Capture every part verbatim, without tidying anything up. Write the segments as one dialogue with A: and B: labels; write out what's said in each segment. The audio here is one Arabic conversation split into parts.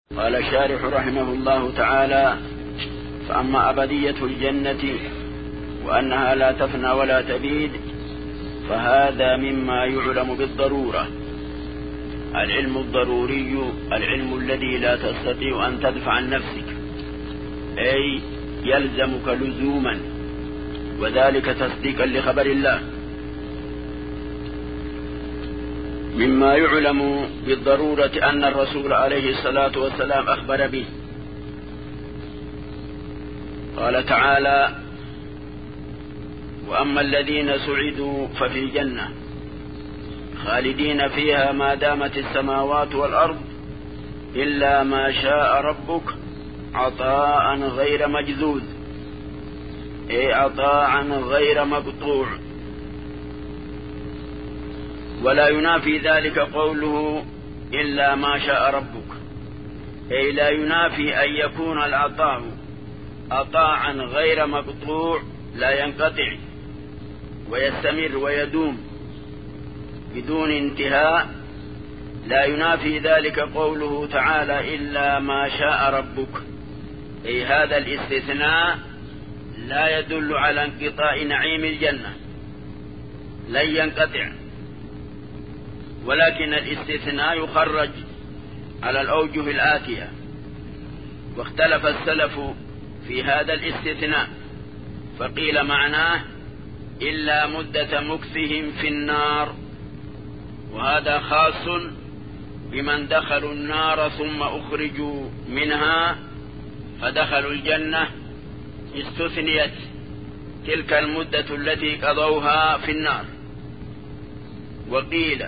A: قال الشارح رحمه الله تعالى: فأما أبدية الجنة وأنها لا تفنى ولا تبيد فهذا مما يعلم بالضرورة، العلم الضروري، العلم الذي لا تستطيع أن تدفع عن نفسك، أي يلزمك لزوما، وذلك تصديقا لخبر الله. مما يعلم بالضرورة أن الرسول عليه الصلاة والسلام أخبر به. قال تعالى: وأما الذين سعدوا ففي الجنة خالدين فيها ما دامت السماوات والأرض إلا ما شاء ربك عطاء غير مجذوذ، أي عطاء غير مقطوع. ولا ينافي ذلك قوله إلا ما شاء ربك، أي لا ينافي أن يكون العطاء عطاء غير مقطوع لا ينقطع ويستمر ويدوم بدون انتهاء. لا ينافي ذلك قوله تعالى إلا ما شاء ربك، أي هذا الاستثناء لا يدل على انقطاع نعيم الجنة، لن ينقطع، ولكن الاستثناء يخرج على الأوجه الآتية. واختلف السلف في هذا الاستثناء، فقيل معناه إلا مدة مكثهم في النار، وهذا خاص بمن دخلوا النار ثم أخرجوا منها فدخلوا الجنة، استثنيت تلك المدة التي قضوها في النار. وقيل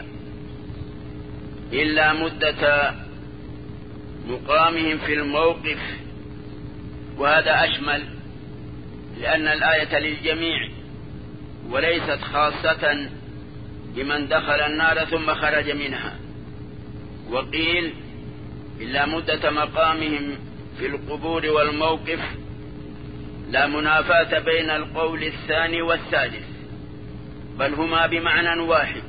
A: إلا مدة مقامهم في الموقف، وهذا أشمل لأن الآية للجميع وليست خاصة بمن دخل النار ثم خرج منها. وقيل إلا مدة مقامهم في القبور والموقف، لا منافاة بين القول الثاني والثالث، بل هما بمعنى واحد،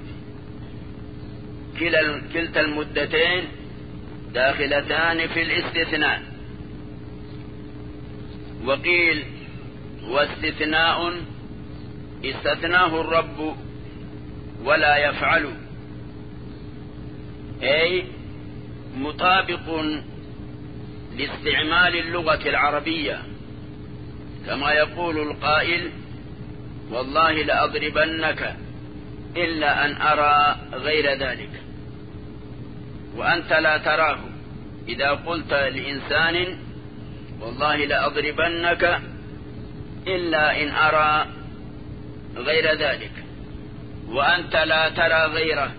A: كلتا المدتين داخلتان في الاستثناء. وقيل واستثناء استثناه الرب ولا يفعل، أي مطابق لاستعمال اللغة العربية، كما يقول القائل: والله لأضربنك إلا أن أرى غير ذلك، وأنت لا تراه. إذا قلت لإنسان والله لأضربنك إلا إن أرى غير ذلك، وأنت لا ترى غيره،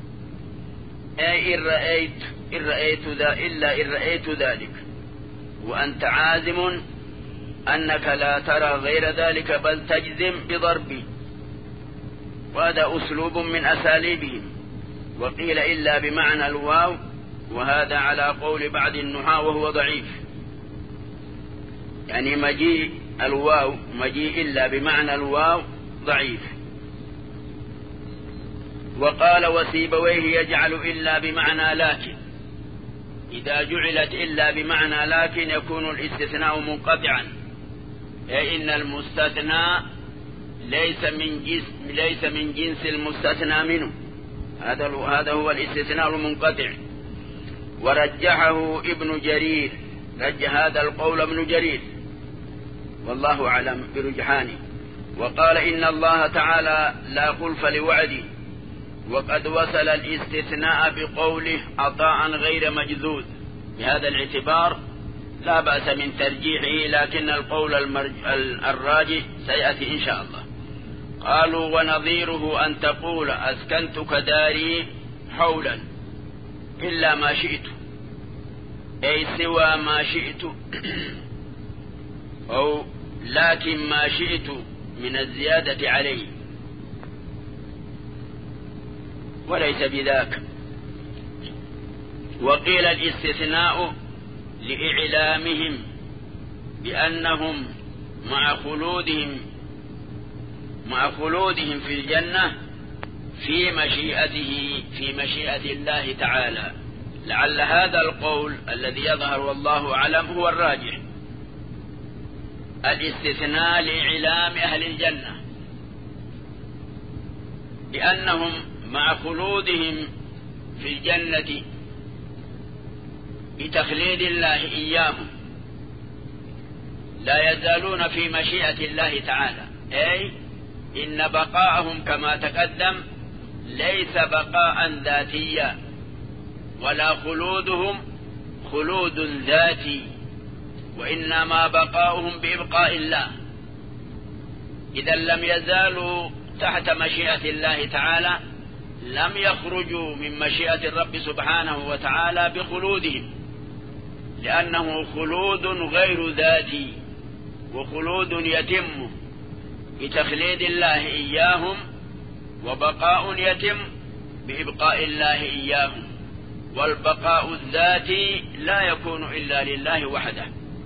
A: أي إن رأيت, إن رأيت ذا إلا إن رأيت ذلك، وأنت عازم أنك لا ترى غير ذلك بل تجزم بضربي، وهذا أسلوب من أساليبهم. وقيل إلا بمعنى الواو، وهذا على قول بعض النحاة وهو ضعيف، يعني مجيء الواو مجيء إلا بمعنى الواو ضعيف. وقال وسيبويه يجعل إلا بمعنى لكن، إذا جعلت إلا بمعنى لكن يكون الاستثناء منقطعا، أي إن المستثنى ليس من جنس ليس من جنس المستثنى منه، هذا هذا هو الاستثناء المنقطع. ورجحه ابن جرير، رجح هذا القول ابن جرير والله أعلم برجحانه، وقال إن الله تعالى لا خلف لوعده، وقد وصل الاستثناء بقوله عطاء غير مجذوذ. بهذا الاعتبار لا بأس من ترجيحه، لكن القول المرج... الراجح سيأتي إن شاء الله. قالوا ونظيره أن تقول أسكنتك داري حولا إلا ما شئت، أي سوى ما شئت، أو لكن ما شئت من الزيادة عليه، وليس بذاك. وقيل الاستثناء لإعلامهم بأنهم مع خلودهم مع خلودهم في الجنة في مشيئته في مشيئة الله تعالى، لعل هذا القول الذي يظهر والله أعلم هو الراجح، الاستثناء لإعلام أهل الجنة بأنهم مع خلودهم في الجنة بتخليد الله إياهم لا يزالون في مشيئة الله تعالى، أي إن بقاءهم كما تقدم ليس بقاء ذاتيا ولا خلودهم خلود ذاتي، وإنما بقاؤهم بإبقاء الله. إذا لم يزالوا تحت مشيئة الله تعالى لم يخرجوا من مشيئة الرب سبحانه وتعالى بخلودهم، لأنه خلود غير ذاتي، وخلود يتم بتخليد الله إياهم، وبقاء يتم بإبقاء الله إياهم، والبقاء الذاتي لا يكون إلا لله وحده،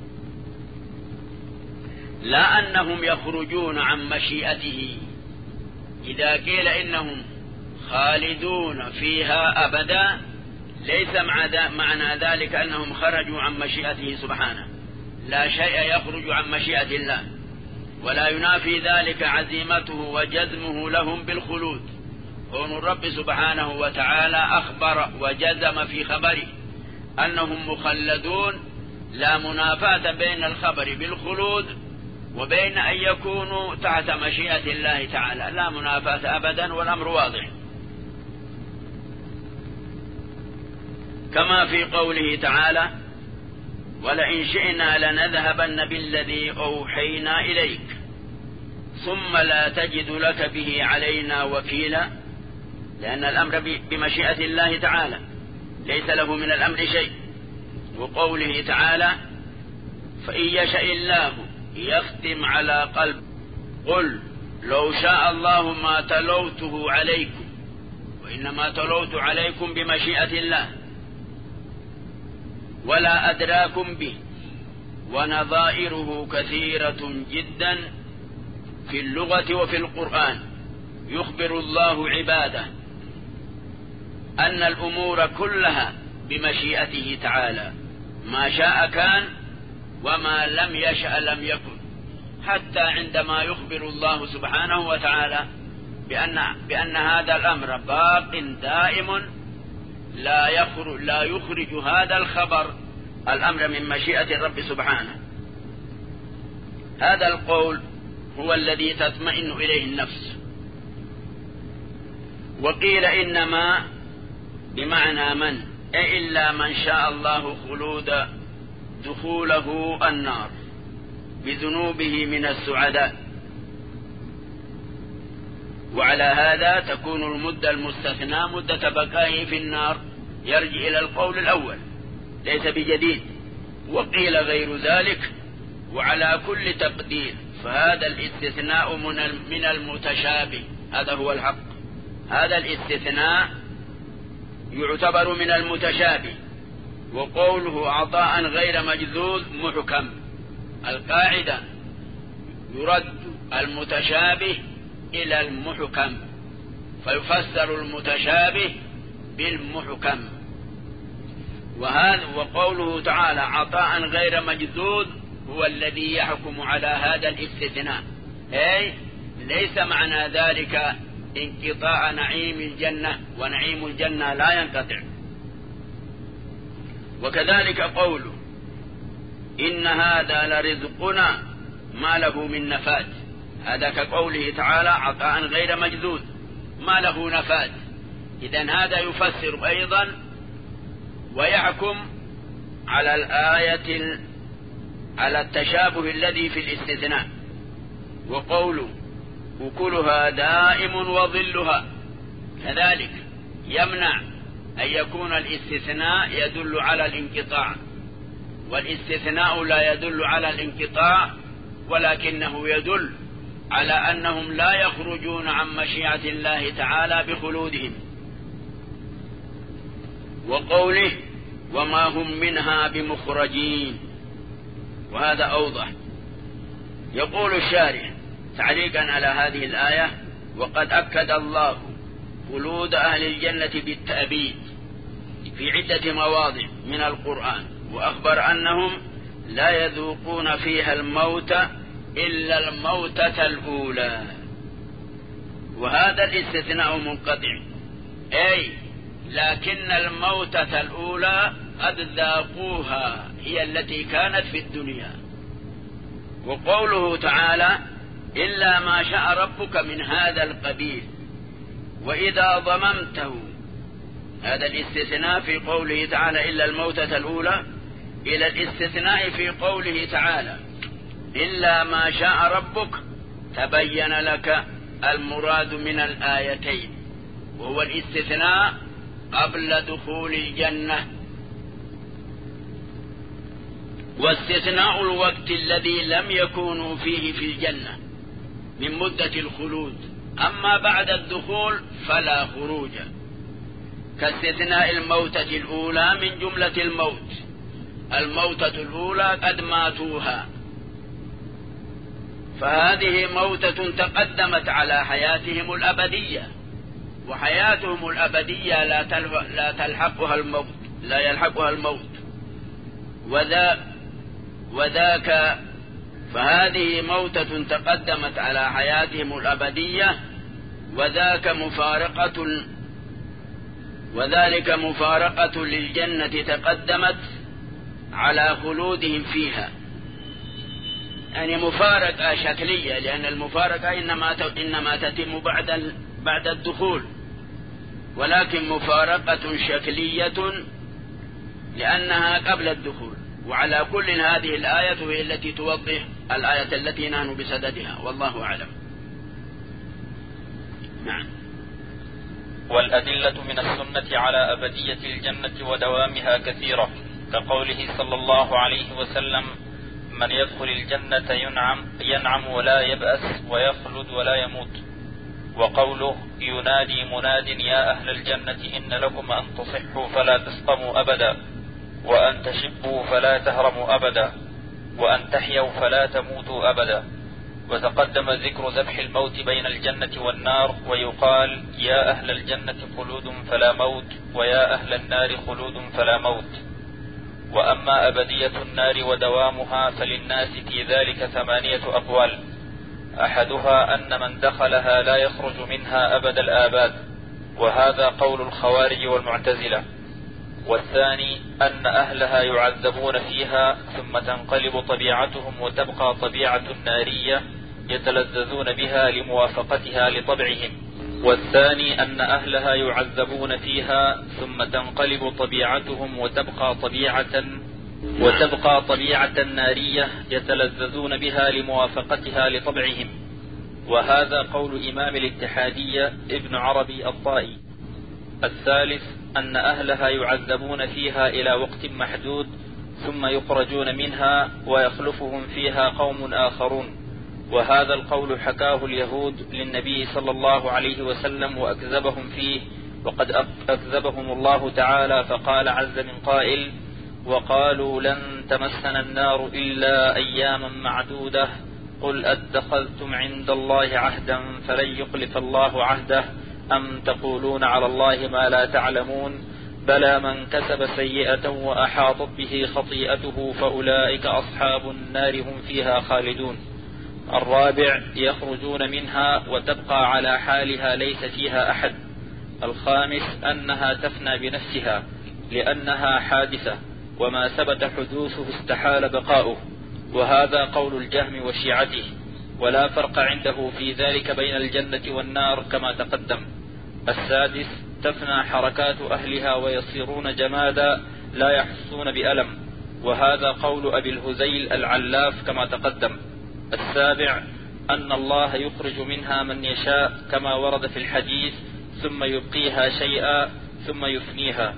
A: لا أنهم يخرجون عن مشيئته. إذا قيل إنهم خالدون فيها أبدا ليس معنى ذلك أنهم خرجوا عن مشيئته سبحانه، لا شيء يخرج عن مشيئة الله، ولا ينافي ذلك عزيمته وجزمه لهم بالخلود. كون الرب سبحانه وتعالى أخبر وجزم في خبره أنهم مخلدون، لا منافاة بين الخبر بالخلود وبين أن يكونوا تحت مشيئة الله تعالى، لا منافاة أبدا، والأمر واضح. كما في قوله تعالى: ولئن شئنا لنذهبن بالذي أوحينا إليك ثم لا تجد لك به علينا وكيلا، لأن الأمر بمشيئة الله تعالى ليس له من الأمر شيء. وقوله تعالى: فإن يشاء الله يختم على قلب قل لو شاء الله ما تلوته عليكم، وإنما تلوت عليكم بمشيئة الله ولا أدراكم به. ونظائره كثيرة جدا في اللغة وفي القرآن. يخبر الله عباده أن الأمور كلها بمشيئته تعالى، ما شاء كان وما لم يشأ لم يكن، حتى عندما يخبر الله سبحانه وتعالى بأن, بأن هذا الأمر باق دائم لا يخرج, لا يخرج هذا الخبر الأمر من مشيئة الرب سبحانه. هذا القول هو الذي تطمئن إليه النفس. وقيل إنما بمعنى من، أي إلا من شاء الله خلود دخوله النار بذنوبه من السعداء. وعلى هذا تكون المدة المستثنى مدة بقائه في النار، يرجع إلى القول الأول ليس بجديد. وقيل غير ذلك. وعلى كل تقدير فهذا الاستثناء من المتشابه، هذا هو الحق. هذا الاستثناء يعتبر من المتشابه، وقوله عطاء غير مجذوذ محكم. القاعدة يرد المتشابه إلى المحكم، فيفسر المتشابه بالمحكم. وهذا وقوله تعالى عطاء غير مجذوذ هو الذي يحكم على هذا الاستثناء، أي ليس معنى ذلك انقطاع نعيم الجنة، ونعيم الجنة لا ينقطع. وكذلك قوله إن هذا لرزقنا ما له من نفاد، هذا كقوله تعالى عطاء غير مجذوذ ما له نفاد. إذن هذا يفسر أيضا ويحكم على الآية على التشابه الذي في الاستثناء. وقوله أكلها دائم وظلها كذلك يمنع أن يكون الاستثناء يدل على الانقطاع، والاستثناء لا يدل على الانقطاع، ولكنه يدل على أنهم لا يخرجون عن مشيئة الله تعالى بخلودهم. وقوله وما هم منها بمخرجين، وهذا أوضح. يقول الشارح تعليقا على هذه الآية: وقد أكد الله خلود أهل الجنة بالتأبيد، في عدة مواضع من القرآن، وأخبر أنهم لا يذوقون فيها الموت إلا الموتة الأولى، وهذا الاستثناء منقطع، أي لكن الموتة الأولى قد ذاقوها، هي التي كانت في الدنيا. وقوله تعالى إلا ما شاء ربك من هذا القبيل، وإذا ضممته، هذا الاستثناء في قوله تعالى إلا الموتة الأولى إلى الاستثناء في قوله تعالى إلا ما شاء ربك، تبين لك المراد من الآيتين، وهو الاستثناء قبل دخول الجنة، واستثناء الوقت الذي لم يكونوا فيه في الجنة من مدة الخلود، أما بعد الدخول فلا خروج، كاستثناء الموتة الأولى من جملة الموت، الموتة الأولى قد ماتوها، فهذه موتة تقدمت على حياتهم الأبدية، وحياتهم الأبدية لا تلحقها الموت، لا يلحقها الموت، وذا وذاك فهذه موتة تقدمت على حياتهم الأبدية، وذاك مفارقة وذلك مفارقة للجنة تقدمت على خلودهم فيها، يعني مفارقة شكلية، لأن المفارقة إنما إنما تتم بعد بعد الدخول، ولكن مفارقة شكلية لأنها قبل الدخول. وعلى كل هذه الآية هي التي توضح الآية التي نحن بصددها، والله أعلم. نعم.
B: والأدلة من السنة على أبدية الجنة ودوامها كثيرة، كقوله صلى الله عليه وسلم من يدخل الجنة ينعم, ينعم ولا يبأس ويخلد ولا يموت، وقوله ينادي مناد يا أهل الجنة إن لكم أن تصحوا فلا تسقموا أبدا، وأن تشبوا فلا تهرموا أبدا، وأن تحيوا فلا تموتوا أبدا. وتقدم ذكر ذبح الموت بين الجنة والنار، ويقال يا أهل الجنة خلود فلا موت، ويا أهل النار خلود فلا موت. وأما أبدية النار ودوامها فللناس في ذلك ثمانية أقوال، أحدها أن من دخلها لا يخرج منها أبد الآباد، وهذا قول الخوارج والمعتزلة. والثاني أن أهلها يعذبون فيها ثم تنقلب طبيعتهم وتبقى طبيعة نارية يتلذذون بها لموافقتها لطبعهم. والثاني أن أهلها يعذبون فيها ثم تنقلب طبيعتهم وتبقى طبيعة وتبقى طبيعة نارية يتلذذون بها لموافقتها لطبعهم، وهذا قول إمام الاتحادية ابن عربي الطائي. الثالث أن أهلها يعذبون فيها إلى وقت محدود ثم يخرجون منها ويخلفهم فيها قوم آخرون، وهذا القول حكاه اليهود للنبي صلى الله عليه وسلم وأكذبهم فيه، وقد أكذبهم الله تعالى فقال عز من قائل وقالوا لن تمسنا النار إلا أياما معدودة قل أتخذتم عند الله عهدا فلن يخلف الله عهده أم تقولون على الله ما لا تعلمون بلى من كسب سيئة وأحاطت به خطيئته فأولئك أصحاب النار هم فيها خالدون. الرابع يخرجون منها وتبقى على حالها ليس فيها أحد. الخامس أنها تفنى بنفسها لأنها حادثة وما ثبت حدوثه استحال بقاؤه، وهذا قول الجهم وشيعته، ولا فرق عنده في ذلك بين الجنة والنار كما تقدم. السادس تفنى حركات أهلها ويصيرون جمادا لا يحسون بألم، وهذا قول أبي الهزيل العلاف كما تقدم. السابع أن الله يخرج منها من يشاء كما ورد في الحديث ثم يبقيها شيئا ثم يفنيها.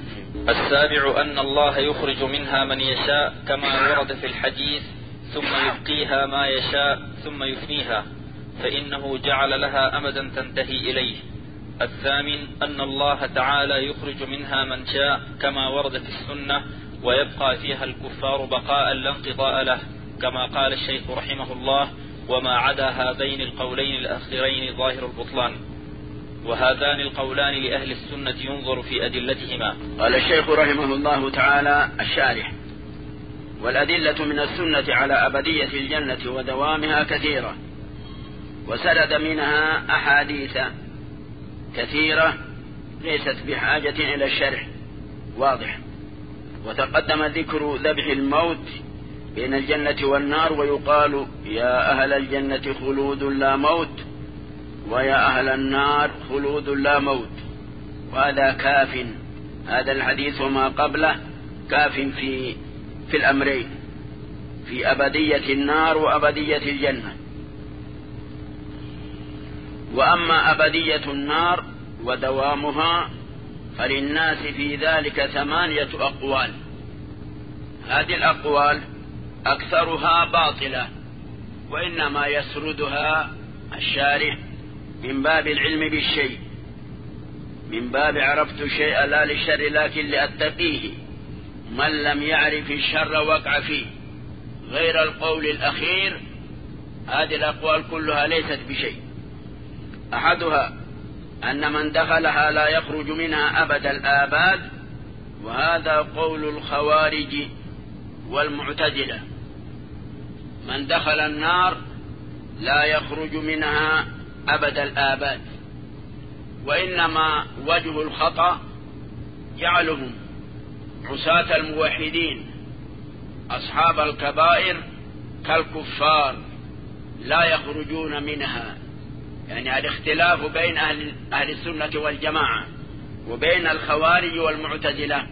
B: السابع أن الله يخرج منها من يشاء كما ورد في الحديث ثم يبقيها ما يشاء ثم يفنيها، فإنه جعل لها أمدا تنتهي إليه. الثامن أن الله تعالى يخرج منها من شاء كما ورد في السنة ويبقى فيها الكفار بقاء لا انقضاء له، كما قال الشيخ رحمه الله وما عدا هذين القولين الأخيرين ظاهر البطلان. وهذان القولان لأهل السنة ينظر في أدلتهما.
A: قال الشيخ رحمه الله تعالى الشارح: والأدلة من السنة على أبدية الجنة ودوامها كثيرة، وسرد منها أحاديث كثيرة ليست بحاجة إلى الشرح واضح. وتقدم ذكر ذبح الموت بين الجنة والنار، ويقال: يا أهل الجنة خلود لا موت، ويا أهل النار خلود لا موت. وهذا كاف، هذا الحديث وما قبله كاف في في الأمرين، في أبدية النار وأبدية الجنة. وأما أبدية النار ودوامها فللناس في ذلك ثمانية أقوال. هذه الأقوال أكثرها باطلة، وإنما يسردها الشارح من باب العلم بالشيء، من باب عرفت الشيء لا للشر لكن لأتقيه، من لم يعرف الشر وقع فيه، غير القول الأخير. هذه الأقوال كلها ليست بشيء. أحدها أن من دخلها لا يخرج منها أبد الآباد، وهذا قول الخوارج والمعتزلة. من دخل النار لا يخرج منها أبد الآباد، وإنما وجه الخطأ جعلهم عصاة الموحدين أصحاب الكبائر كالكفار لا يخرجون منها. يعني الاختلاف بين أهل, أهل السنة والجماعة وبين الخوارج والمعتزلة: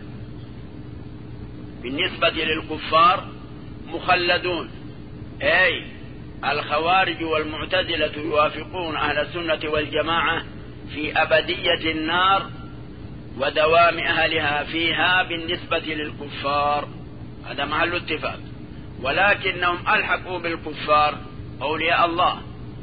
A: بالنسبة للكفار مخلدون، أي الخوارج والمعتزلة يوافقون أهل السنة والجماعة في أبدية النار ودوام أهلها فيها بالنسبة للكفار، هذا محل اتفاق. ولكنهم ألحقوا بالكفار أولياء الله،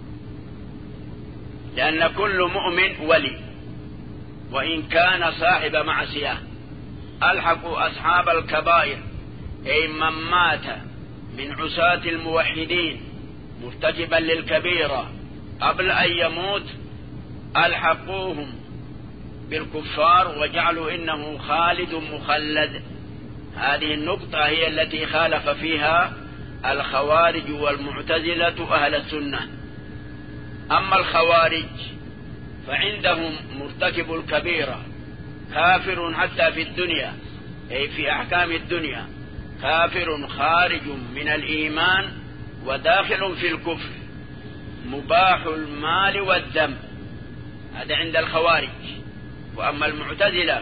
A: لأن كل مؤمن ولي وإن كان صاحب معصية. ألحقوا أصحاب الكبائر، أي من مات من عصاة الموحدين مرتكبا للكبيرة قبل أن يموت، ألحقوهم بالكفار وجعلوا إنه خالد مخلد. هذه النقطة هي التي خالف فيها الخوارج والمعتزلة أهل السنة. أما الخوارج فعندهم مرتكب الكبيرة كافر حتى في الدنيا، أي في أحكام الدنيا كافر خارج من الإيمان وداخل في الكفر، مباح المال والدم، هذا عند الخوارج. وأما المعتزلة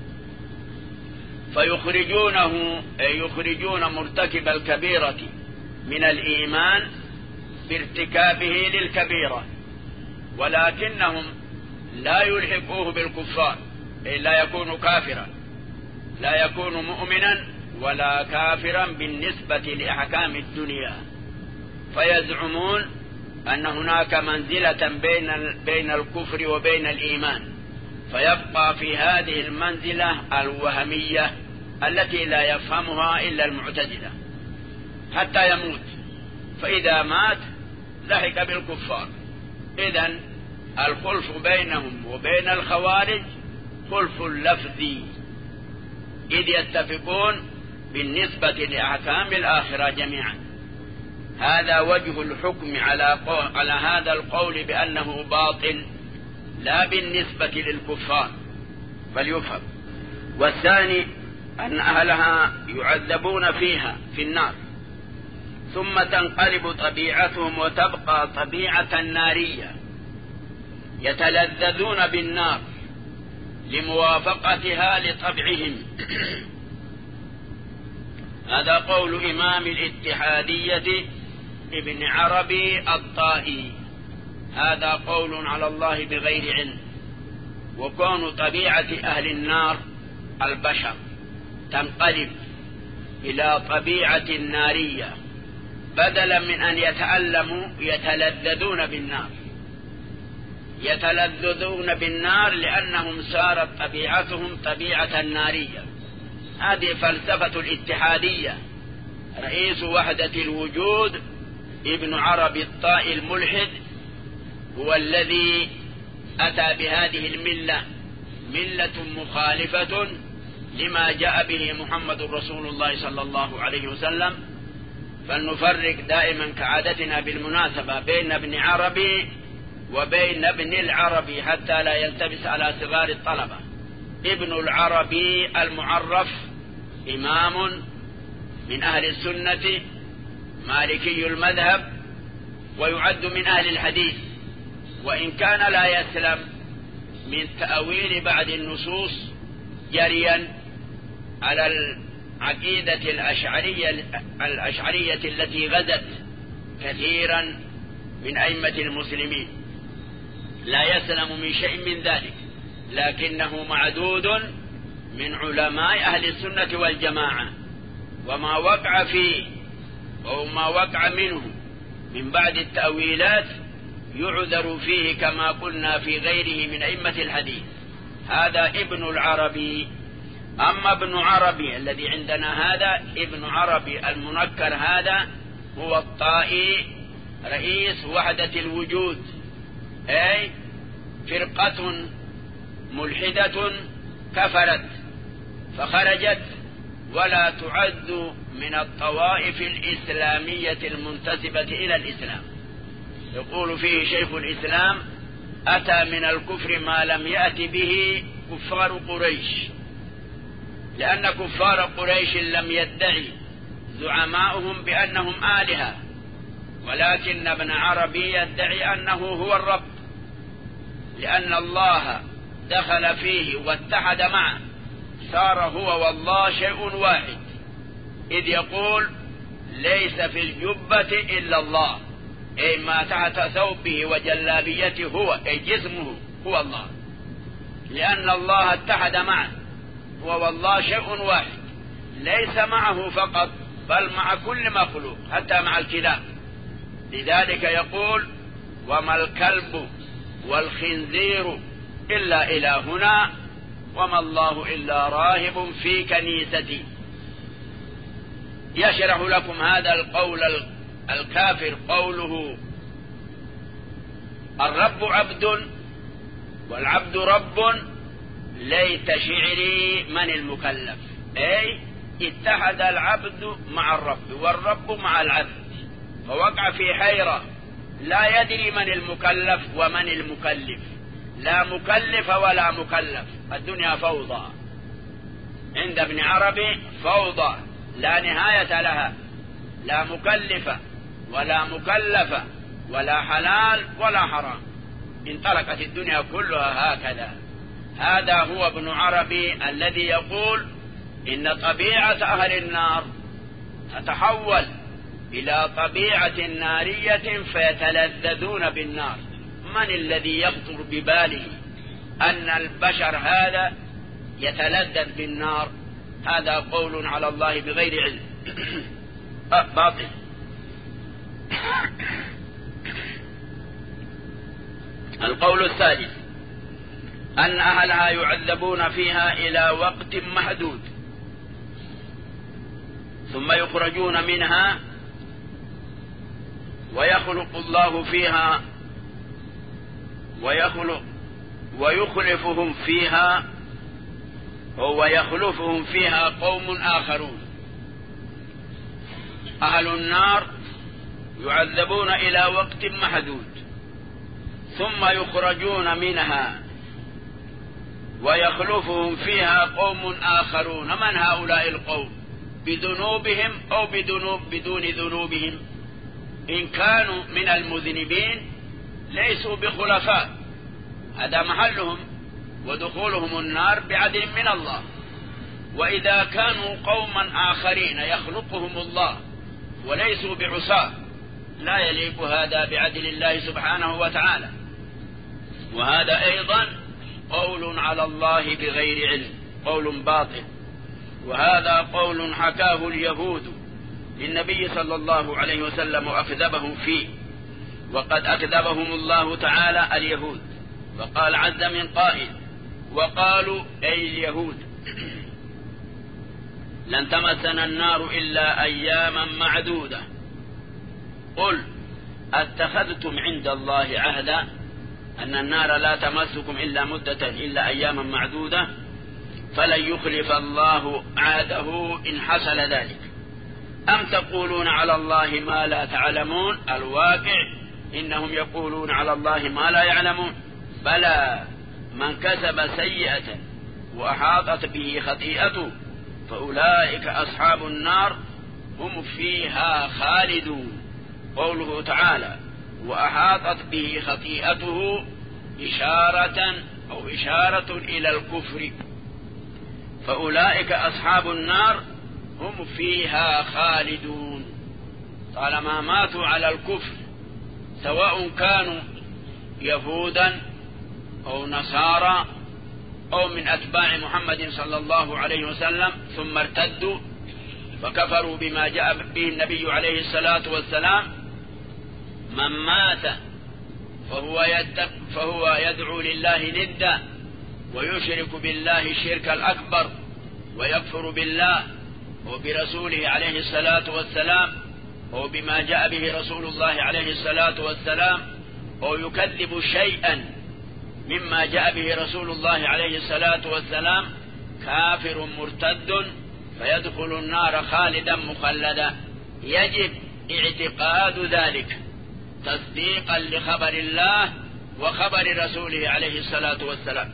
A: فيخرجونه، أي يخرجون مرتكب الكبيرة من الإيمان بارتكابه للكبيرة، ولكنهم لا يلحقوه بالكفار، أي لا يكون كافرا، لا يكون مؤمنا ولا كافرا بالنسبة لأحكام الدنيا. فيزعمون أن هناك منزلة بين بين الكفر وبين الإيمان، فيبقى في هذه المنزلة الوهمية التي لا يفهمها إلا المعتزلة حتى يموت، فإذا مات لحق بالكفار. إذن الخلف بينهم وبين الخوارج خلف لفظي، إذ يتفقون بالنسبة لأحكام الآخرة جميعا. هذا وجه الحكم على, على هذا القول بأنه باطل، لا بالنسبة للكفار بل يفهم. والثاني أن أهلها يعذبون فيها في النار، ثم تنقلب طبيعتهم وتبقى طبيعة نارية، يتلذذون بالنار لموافقتها لطبعهم. هذا قول إمام الاتحادية ابن عربي الطائي، هذا قول على الله بغير علم. وكون طبيعة أهل النار البشر تنقلب إلى طبيعة نارية، بدلا من أن يتألموا يتلذذون بالنار، يتلذذون بالنار لأنهم صارت طبيعتهم طبيعة نارية. هذه فلسفة الاتحادية. رئيس وحدة الوجود ابن عربي الطائي الملحد هو الذي أتى بهذه الملة ملة مخالفة لما جاء به محمد رسول الله صلى الله عليه وسلم. فلنفرق دائما كعادتنا بالمناسبة بين ابن عربي وبين ابن العربي حتى لا يلتبس على صغار الطلبة. ابن العربي المعرف إمام من أهل السنة مالكي المذهب ويعد من أهل الحديث، وإن كان لا يسلم من تأويل بعض النصوص جريا على العقيدة الأشعرية, الأشعرية التي غزت كثيرا من أئمة المسلمين، لا يسلم من شيء من ذلك، لكنه معدود من علماء أهل السنة والجماعة. وما وقع فيه أو ما وقع منه من بعد التأويلات يعذر فيه كما قلنا في غيره من أئمة الحديث. هذا ابن العربي. أما ابن عربي الذي عندنا هذا ابن عربي المنكر هذا هو الطائي رئيس وحدة الوجود، أي فرقة ملحدة كفرت فخرجت ولا تعد من الطوائف الإسلامية المنتسبة إلى الإسلام. يقول فيه شيخ الإسلام: أتى من الكفر ما لم يأت به كفار قريش، لأن كفار قريش لم يدعي زعماؤهم بأنهم آلهة، ولكن ابن عربي يدعي أنه هو الرب، لأن الله دخل فيه واتحد معه، صار هو والله شيء واحد، إذ يقول: ليس في الجبة إلا الله، أي ما تحت ثوبه وجلابيته هو، أي جسمه هو الله، لأن الله اتحد معه، هو والله شيء واحد، ليس معه فقط بل مع كل مخلوق حتى مع الكلاب. لذلك يقول: وما الكلب والخنزير إلا إلهنا وما الله إلا راهب في كنيستي. يشرح لكم هذا القول الكافر قوله: الرب عبد والعبد رب، ليت شعري من المكلف، أي اتحد العبد مع الرب والرب مع العبد، فوقع في حيرة لا يدري من المكلف ومن المكلف، لا مكلف ولا مكلف. الدنيا فوضى عند ابن عربي، فوضى لا نهاية لها، لا مكلفة ولا مكلفة ولا حلال ولا حرام، انطلقت الدنيا كلها هكذا. هذا هو ابن عربي الذي يقول إن طبيعة أهل النار تتحول إلى طبيعة نارية فيتلذذون بالنار. من الذي يخطر بباله أن البشر هذا يتلذذ بالنار؟ هذا قول على الله بغير علم. باطل. القول الثالث أن أهلها يعذبون فيها إلى وقت محدود ثم يخرجون منها ويخلق الله فيها ويخلق ويخلفهم فيها ويخلفهم فيها قوم آخرون. أهل النار يعذبون إلى وقت محدود ثم يخرجون منها ويخلفهم فيها قوم آخرون. من هؤلاء القوم؟ بذنوبهم أو بذنوب بدون ذنوبهم. إن كانوا من المذنبين ليسوا بخلفاء، هذا محلهم ودخولهم النار بعدل من الله. وإذا كانوا قوما آخرين يخلقهم الله وليسوا بعصاة لا يليق هذا بعدل الله سبحانه وتعالى. وهذا أيضا قول على الله بغير علم، قول باطل. وهذا قول حكاه اليهود للنبي صلى الله عليه وسلم وأكذبهم فيه، وقد أكذبهم الله تعالى اليهود، فقال عز من قائل: وقالوا أي اليهود لن تمسنا النار إلا أياما معدودة، قل أتخذتم عند الله عهدا أن النار لا تمسكم إلا مدة إلا أياما معدودة فلن يخلف الله عهده إن حصل ذلك. أم تقولون على الله ما لا تعلمون؟ الواقع إنهم يقولون على الله ما لا يعلمون. بلى من كسب سيئة وأحاطت به خطيئته فأولئك أصحاب النار هم فيها خالدون. قوله تعالى وأحاطت به خطيئته إشارة أو إشارة إلى الكفر، فأولئك أصحاب النار هم فيها خالدون طالما ماتوا على الكفر، سواء كانوا يهودا أو نصارى أو من أتباع محمد صلى الله عليه وسلم ثم ارتدوا فكفروا بما جاء به النبي عليه الصلاة والسلام. من مات فهو, فهو يدعو لله ندا ويشرك بالله الشرك الأكبر ويكفر بالله وبرسوله عليه الصلاة والسلام وبما جاء به رسول الله عليه الصلاة والسلام، أو يكذب شيئا مما جاء به رسول الله عليه الصلاة والسلام، كافر مرتد فيدخل النار خالدا مخلدا. يجب اعتقاد ذلك تصديقا لخبر الله وخبر رسوله عليه الصلاة والسلام.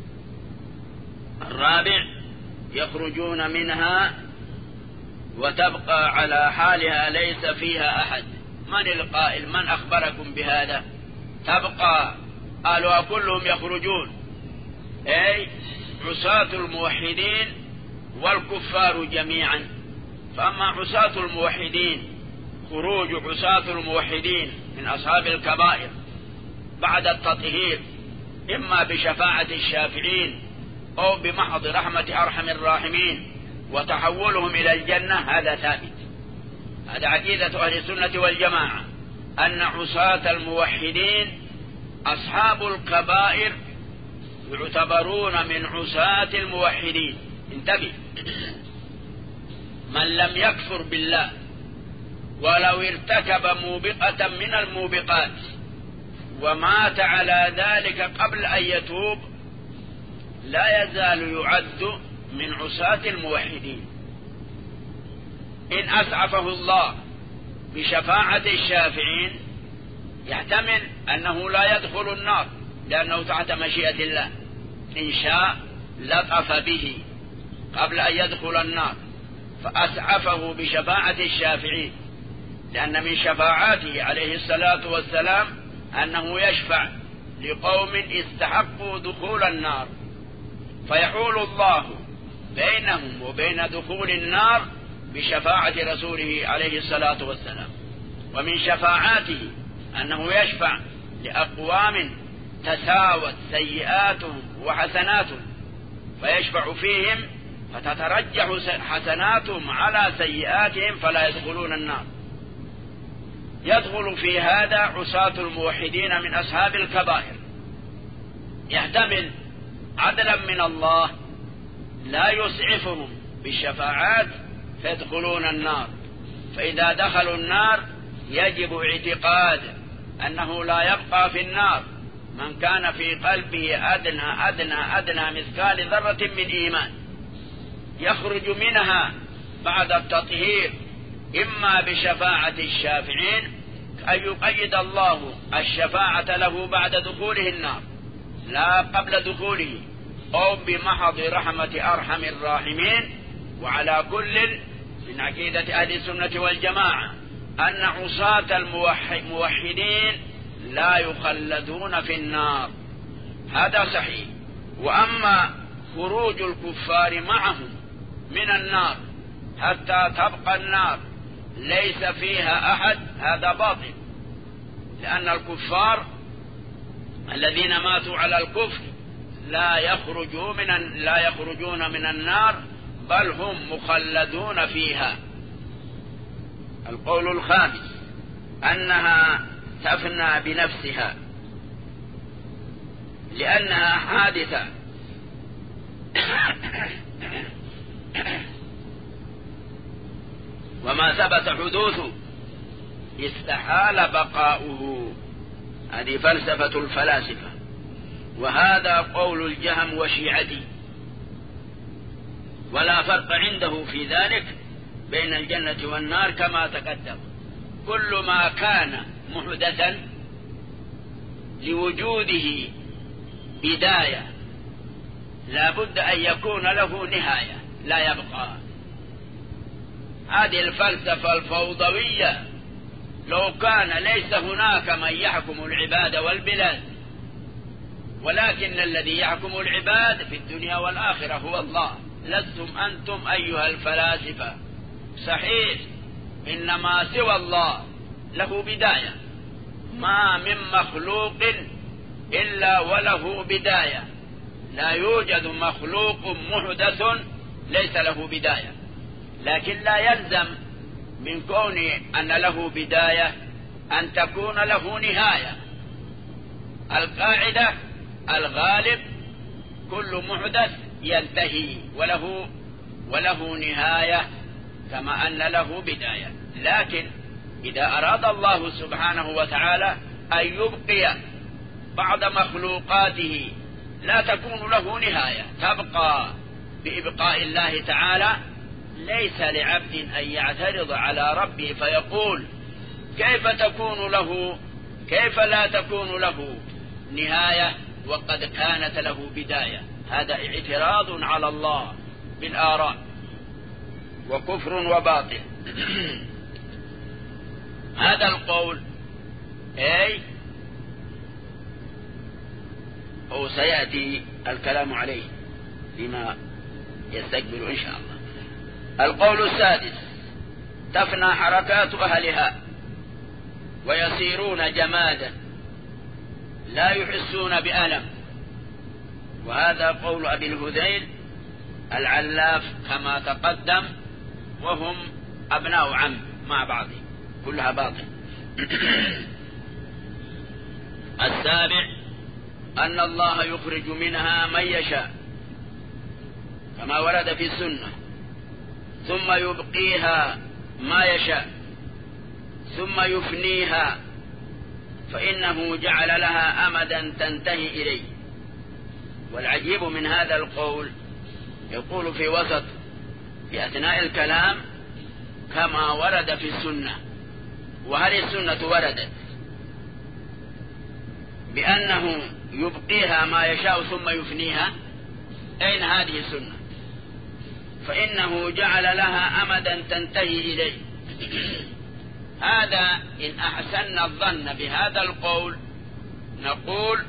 A: الرابع يخرجون منها وتبقى على حالها ليس فيها أحد. من القائل؟ من أخبركم بهذا؟ تبقى قالوا كلهم يخرجون، أي عصاة الموحدين والكفار جميعا. فأما عصاة الموحدين خروج عصاة الموحدين من أصحاب الكبائر بعد التطهير إما بشفاعة الشافعين أو بمحض رحمة أرحم الراحمين وتحولهم إلى الجنة، هذا ثابت. هذا عقيدة أهل السنة والجماعة أن عصاة الموحدين أصحاب الكبائر يعتبرون من عصاة الموحدين. انتبه، من لم يكفر بالله ولو ارتكب موبقة من الموبقات ومات على ذلك قبل أن يتوب لا يزال يعد من عصاة الموحدين. إن أسعفه الله بشفاعة الشافعين يحتمل أنه لا يدخل النار لأنه تحت مشيئة الله، إن شاء لطف به قبل أن يدخل النار فأسعفه بشفاعة الشافعين، لأن من شفاعاته عليه الصلاة والسلام أنه يشفع لقوم استحقوا دخول النار فيحول الله بينهم وبين دخول النار بشفاعة رسوله عليه الصلاة والسلام. ومن شفاعاته أنه يشفع لأقوام تساوت سيئاتهم وحسناتهم فيشفع فيهم فتترجح حسناتهم على سيئاتهم فلا يدخلون النار. يدخل في هذا عصاة الموحدين من أصحاب الكبائر، يحتمل عدلا من الله لا يسعفهم بالشفاعات فيدخلون النار، فإذا دخلوا النار يجب اعتقاد أنه لا يبقى في النار من كان في قلبه أدنى أدنى أدنى مثقال ذرة من إيمان، يخرج منها بعد التطهير إما بشفاعة الشافعين أن يقيد الله الشفاعة له بعد دخوله النار لا قبل دخوله، أو بمحض رحمة أرحم الراحمين. وعلى كل من عقيدة أهل السنة والجماعة أن عصاة الموحدين لا يخلدون في النار، هذا صحيح. وأما خروج الكفار معهم من النار حتى تبقى النار ليس فيها أحد، هذا باطل، لأن الكفار الذين ماتوا على الكفر لا يخرجون من لا يخرجون من النار بل هم مخلدون فيها. القول الخامس أنها تفنى بنفسها لأنها حادثة وما ثبت حدوثه استحال بقاؤه. هذه فلسفة الفلاسفة، وهذا قول الجهم وشيعته، ولا فرق عنده في ذلك بين الجنة والنار كما تقدم. كل ما كان محدثا لوجوده بداية لا بد أن يكون له نهاية لا يبقى. هذه الفلسفة الفوضوية لو كان ليس هناك من يحكم العباد والبلاد، ولكن الذي يحكم العباد في الدنيا والآخرة هو الله، لستم أنتم أيها الفلاسفة. صحيح إنما سوى الله له بداية، ما من مخلوق إلا وله بداية، لا يوجد مخلوق محدث ليس له بداية، لكن لا يلزم من كون أن له بداية أن تكون له نهاية. القاعدة الغالب كل محدث ينتهي وله وله نهاية كما أن له بداية. لكن إذا أراد الله سبحانه وتعالى أن يبقي بعض مخلوقاته لا تكون له نهاية، تبقى بإبقاء الله تعالى، ليس لعبد أن يعترض على ربه فيقول كيف تكون له كيف لا تكون له نهاية وقد كانت له بداية. هذا اعتراض على الله بالآراء وكفر وباطل. هذا القول أي هو سيأتي الكلام عليه فيما يستقبل إن شاء الله. القول السادس: تفنى حركات أهلها ويصيرون جمادا لا يحسون بألم. وهذا قول أبي الهذيل العلاف كما تقدم، وهم أبناء عم مع بعضهم، كلها باطل. السابع: أن الله يخرج منها من يشاء كما ورد في السنة، ثم يبقيها ما يشاء ثم يفنيها، فإنه جعل لها أمدا تنتهي إليه. والعجيب من هذا القول يقول في وسط في أثناء الكلام كما ورد في السنة. وهل السنة وردت بأنه يبقيها ما يشاء ثم يفنيها؟ أين هذه السنة؟ فإنه جعل لها أمدا تنتهي إليه. هذا إن أحسن الظن بهذا القول نقول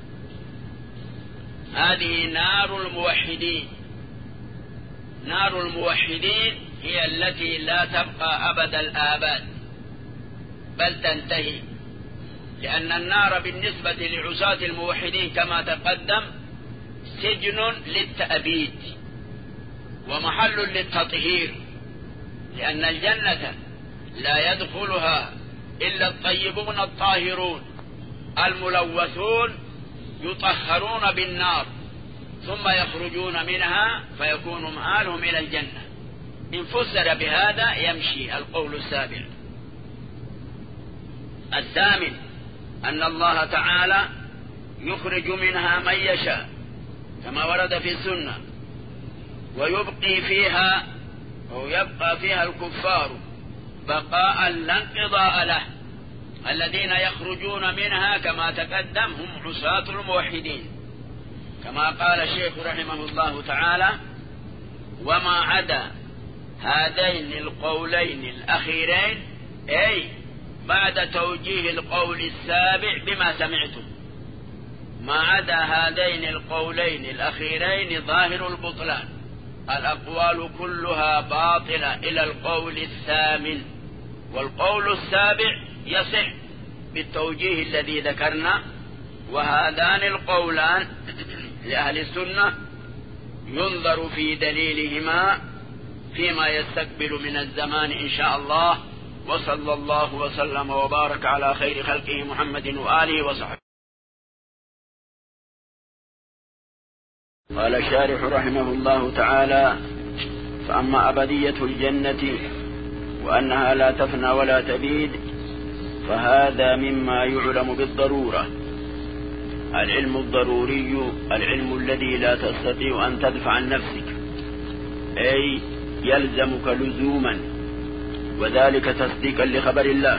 A: هذه نار الموحدين. نار الموحدين هي التي لا تبقى أبد الآباد بل تنتهي، لأن النار بالنسبة لعصاة الموحدين كما تقدم سجن للتأبيد ومحل للتطهير، لأن الجنة لا يدخلها إلا الطيبون الطاهرون الملوثون يطهرون بالنار ثم يخرجون منها فيكون مآلهم إلى الجنة. إن فسر بهذا يمشي القول السابع. الثامن: أن الله تعالى يخرج منها من يشاء كما ورد في السنة، ويبقي فيها أو يبقى فيها الكفار بقاء لا انقضاء له، الذين يخرجون منها كما تقدم هم عصاة الموحدين، كما قال الشيخ رحمه الله تعالى: وما عدا هذين القولين الأخيرين، أي بعد توجيه القول السابع بما سمعتم، ما عدا هذين القولين الأخيرين ظاهر البطلان، الأقوال كلها باطلة إلى القول الثامن، والقول السابع يصح بالتوجيه الذي ذكرنا. وهذان القولان لأهل السنة ينظر في دليلهما فيما يستقبل من الزمان إن شاء الله. وصلى الله وسلم وبارك على خير خلقه محمد وآله وصحبه. قال الشارح رحمه الله تعالى: فأما أبدية الجنة وأنها لا تفنى ولا تبيد فهذا مما يعلم بالضرورة، العلم الضروري العلم الذي لا تستطيع أن تدفع عن نفسك، أي يلزمك لزوما، وذلك تصديقا لخبر الله.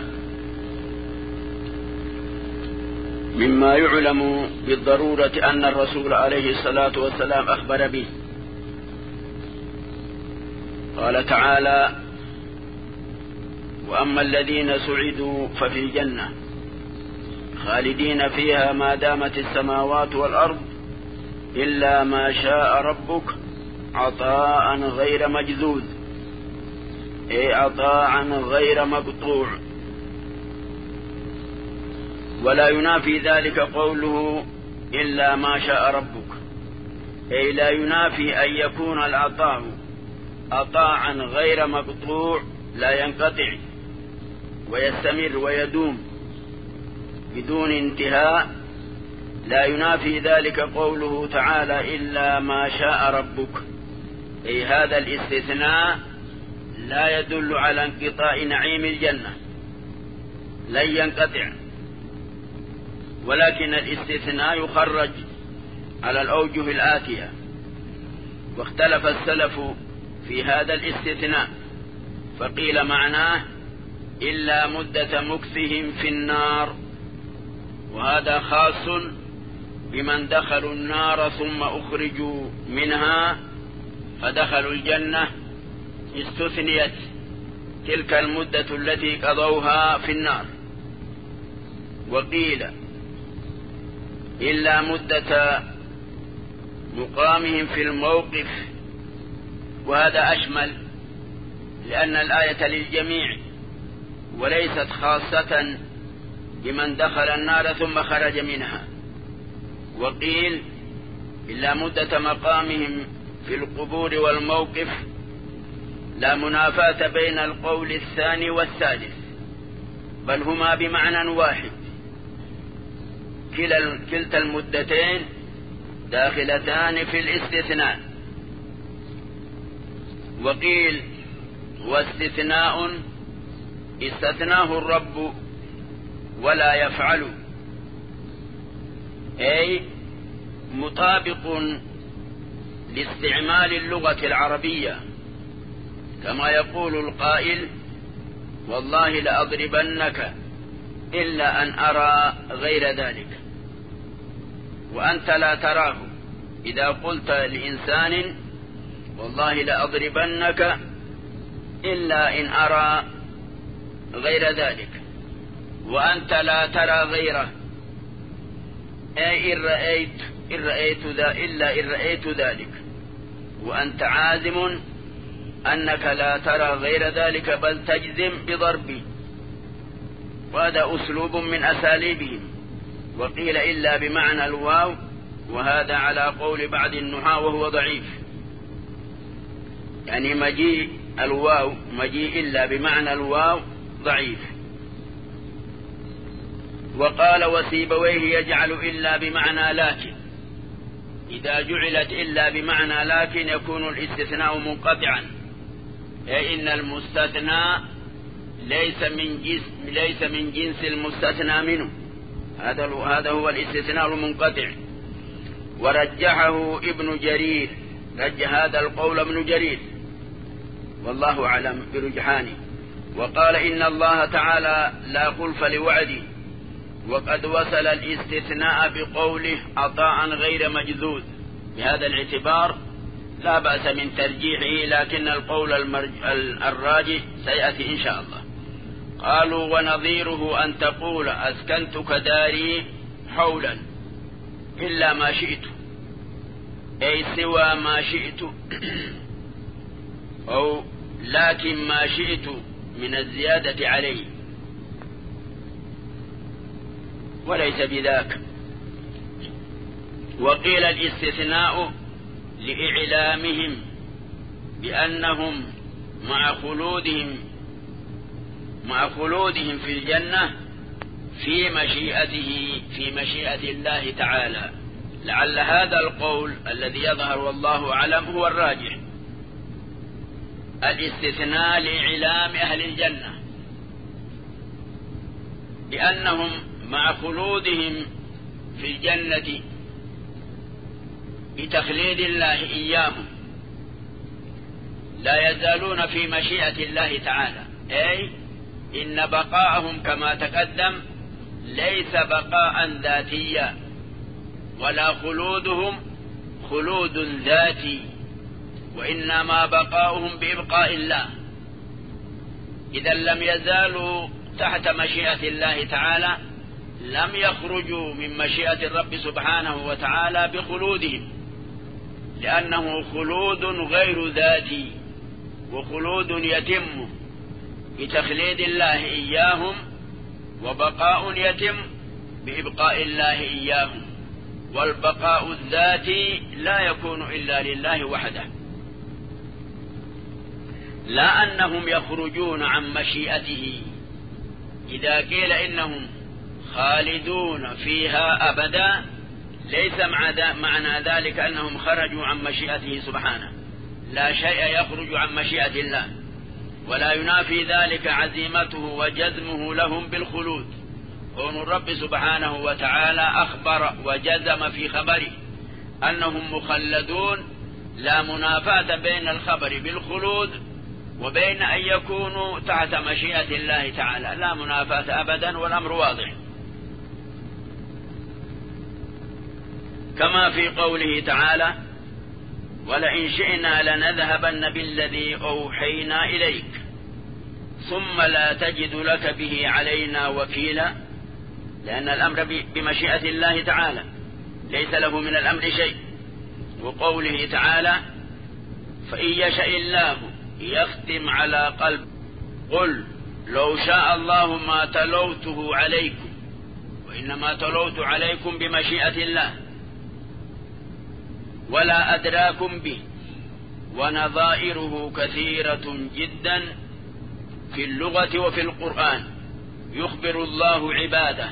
A: مما يعلم بالضرورة أن الرسول عليه الصلاة والسلام أخبر به. قال تعالى: وأما الذين سعدوا ففي الجنة خالدين فيها ما دامت السماوات والأرض إلا ما شاء ربك عطاء غير مجذوذ، أي عطاء غير مقطوع. ولا ينافي ذلك قوله إلا ما شاء ربك، أي لا ينافي أن يكون العطاء عطاء غير مقطوع لا ينقطع ويستمر ويدوم بدون انتهاء. لا ينافي ذلك قوله تعالى إلا ما شاء ربك، أي هذا الاستثناء لا يدل على انقطاع نعيم الجنة، لن ينقطع، ولكن الاستثناء يخرج على الأوجه الآتية. واختلف السلف في هذا الاستثناء، فقيل معناه إلا مدة مكثهم في النار، وهذا خاص بمن دخلوا النار ثم أخرجوا منها فدخلوا الجنة، استثنيت تلك المدة التي قضوها في النار. وقيل إلا مدة مقامهم في الموقف، وهذا أشمل لأن الآية للجميع وليست خاصة بمن دخل النار ثم خرج منها. وقيل إلا مدة مقامهم في القبور والموقف، لا منافاة بين القول الثاني والثالث، بل هما بمعنى واحد، كلتا المدتين داخلتان في الاستثناء. وقيل واستثناء استثناه الرب ولا يفعل، أي مطابق لاستعمال اللغة العربية، كما يقول القائل: والله لأضربنك إلا أن أرى غير ذلك، وأنت لا تراه. إذا قلت لإنسان والله لأضربنك إلا إن أرى غير ذلك، وأنت لا ترى غيره، أي إن رأيت إن رأيت ذا إلا إن رأيت ذلك، وأنت عازم أنك لا ترى غير ذلك بل تجزم بضربي. وهذا أسلوب من أساليبهم. وقيل إلا بمعنى الواو، وهذا على قول بعض النحاة وهو ضعيف، يعني مجيء الواو مجيء إلا بمعنى الواو ضعيف. وقال وسيبويه يجعل إلا بمعنى لكن، إذا جعلت إلا بمعنى لكن يكون الاستثناء منقطعا، أي إن المستثنى ليس من جنس ليس من جنس المستثنى منه، هذا هذا هو الاستثناء المنقطع. ورجحه ابن جرير، رجح هذا القول ابن جرير والله أعلم برجحانه، وقال إن الله تعالى لا خلف لوعده، وقد وصل الاستثناء بقوله عطاء غير مجذوذ. بهذا الاعتبار لا بأس من ترجيحه، لكن القول الراجح سيأتي إن شاء الله. قالوا ونظيره أن تقول أسكنتك داري حولا إلا ما شئت، أي سوى ما شئت أو لكن ما شئت من الزيادة عليه، وليس بذاك. وقيل الاستثناء لإعلامهم بأنهم مع خلودهم مع خلودهم في الجنة في مشيئته في مشيئة الله تعالى. لعل هذا القول الذي يظهر والله أعلم هو الراجح، الاستثناء لإعلام أهل الجنة بأنهم مع خلودهم في الجنة بتخليد الله إياهم لا يزالون في مشيئة الله تعالى، أي إن بقاءهم كما تقدم ليس بقاء ذاتيا، ولا خلودهم خلود ذاتي، وإنما بقاؤهم بإبقاء الله. إذا لم يزالوا تحت مشيئة الله تعالى لم يخرجوا من مشيئة الرب سبحانه وتعالى بخلودهم، لأنه خلود غير ذاتي، وخلود يتم بتخليد الله إياهم، وبقاء يتم بإبقاء الله إياهم، والبقاء الذاتي لا يكون إلا لله وحده. لا أنهم يخرجون عن مشيئته، إذا قيل إنهم خالدون فيها أبدا ليس معنى ذلك أنهم خرجوا عن مشيئته سبحانه، لا شيء يخرج عن مشيئة الله، ولا ينافي ذلك عزيمته وجزمه لهم بالخلود. كون الرب سبحانه وتعالى أخبر وجزم في خبره أنهم مخلدون، لا منافاة بين الخبر بالخلود وبين أن يكونوا تحت مشيئة الله تعالى، لا منافاة أبدا، والأمر واضح. كما في قوله تعالى: ولئن شئنا لنذهبن بالذي أوحينا إليك ثم لا تجد لك به علينا وكيلا، لأن الأمر بمشيئة الله تعالى ليس له من الأمر شيء. وقوله تعالى: فإن يشاء الله يختم على قلب قل لو شاء الله ما تلوته عليكم، وإنما تلوت عليكم بمشيئة الله ولا أدراكم به. ونظائره كثيرة جدا في اللغة وفي القرآن. يخبر الله عباده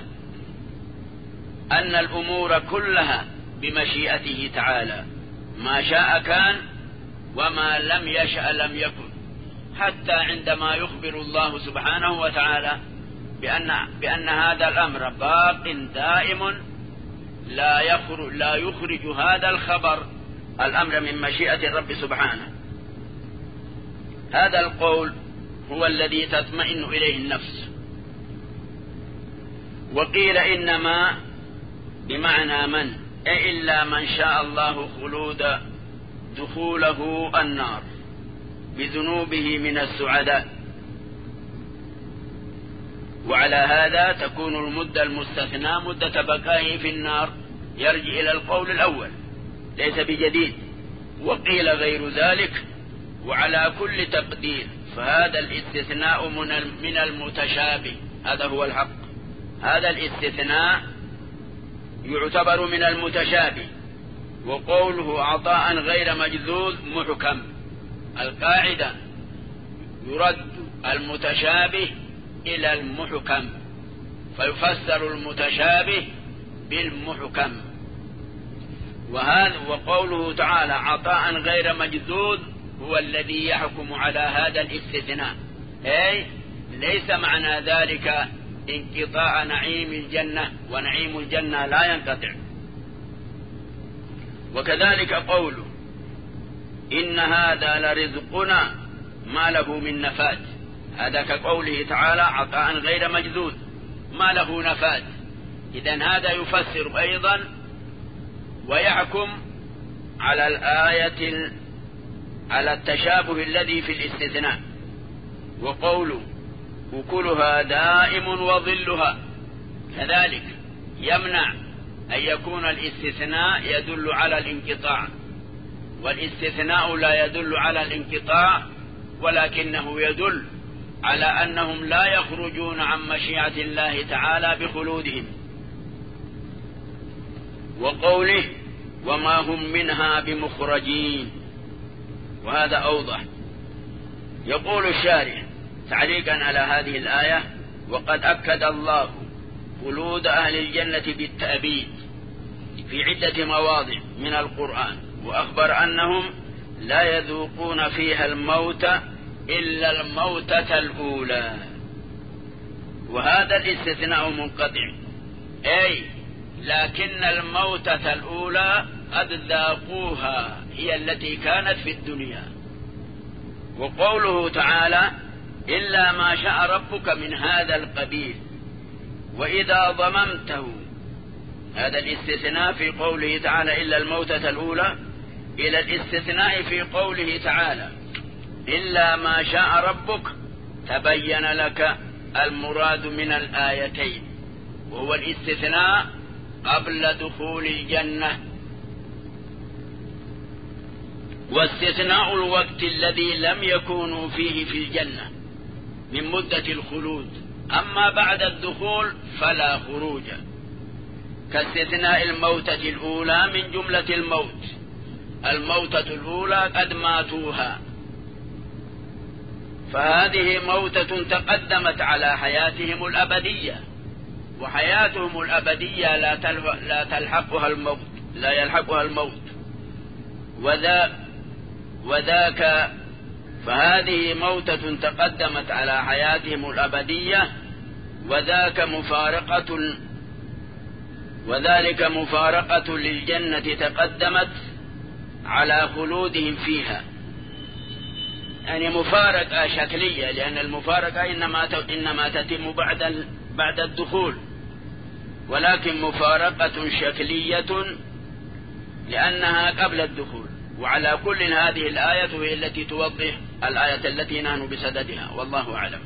A: أن الأمور كلها بمشيئته تعالى، ما شاء كان وما لم يشأ لم يكن، حتى عندما يخبر الله سبحانه وتعالى بأن, بأن هذا الأمر باق دائم لا يخرج, لا يخرج هذا الخبر الأمر من مشيئة الرب سبحانه. هذا القول هو الذي تطمئن إليه النفس. وقيل إنما بمعنى من، أي إلا من شاء الله خلود دخوله النار بذنوبه من السعداء. وعلى هذا تكون المدة المستثنى مدة بقائه في النار، يرجع إلى القول الأول ليس بجديد. وقيل غير ذلك. وعلى كل تقدير فهذا الاستثناء من المتشابه، هذا هو الحق. هذا الاستثناء يعتبر من المتشابه، وقوله عطاء غير مجذوذ محكم. القاعدة يرد المتشابه إلى المحكم، فيفسر المتشابه بالمحكم. وهذا وقوله تعالى عطاء غير مجذوذ هو الذي يحكم على هذا الاستثناء، أي ليس معنى ذلك انقطاع نعيم الجنة، ونعيم الجنة لا ينقطع. وكذلك قوله إن هذا لرزقنا ما له من نفاد، هذا كقوله تعالى عطاء غير مجذوذ ما له نفاد. إذن هذا يفسر أيضا ويحكم على الآية على التشابه الذي في الاستثناء. وقوله أكلها دائم وظلها كذلك يمنع أن يكون الاستثناء يدل على الانقطاع، والاستثناء لا يدل على الانقطاع، ولكنه يدل على أنهم لا يخرجون عن مشيئة الله تعالى بخلودهم. وقوله وما هم منها بمخرجين، وهذا أوضح. يقول الشارح تعليقا على هذه الآية: وقد أكد الله خلود أهل الجنة بالتأبيد في عدة مواضع من القرآن، وأخبر أنهم لا يذوقون فيها الموت إلا الموتة الأولى. وهذا الاستثناء منقطع، أي لكن الموتة الأولى قد ذاقوها، هي التي كانت في الدنيا. وقوله تعالى إلا ما شاء ربك من هذا القبيل، وإذا ضممته، هذا الاستثناء في قوله تعالى إلا الموتة الأولى، إلى الاستثناء في قوله تعالى إلا ما شاء ربك، تبين لك المراد من الآيتين، وهو الاستثناء قبل دخول الجنة، واستثناء الوقت الذي لم يكونوا فيه في الجنة من مدة الخلود. أما بعد الدخول فلا خروج، كاستثناء الموتة الأولى من جملة الموت، الموتة الأولى قد ماتوها، فهذه موتة تقدمت على حياتهم الأبدية، وحياتهم الأبدية لا لا تلحقها الموت، لا يلحقها الموت. وذا وذاك فهذه موتة تقدمت على حياتهم الأبدية، وذاك مفارقة وذلك مفارقة للجنة تقدمت على خلودهم فيها، يعني مفارقة شكلية، لأن المفارقة إنما إنما تتم بعد بعد الدخول، ولكن مفارقة شكلية لأنها قبل الدخول. وعلى كل هذه الآية هي التي توضح الآية التي نحن بصددها، والله أعلم.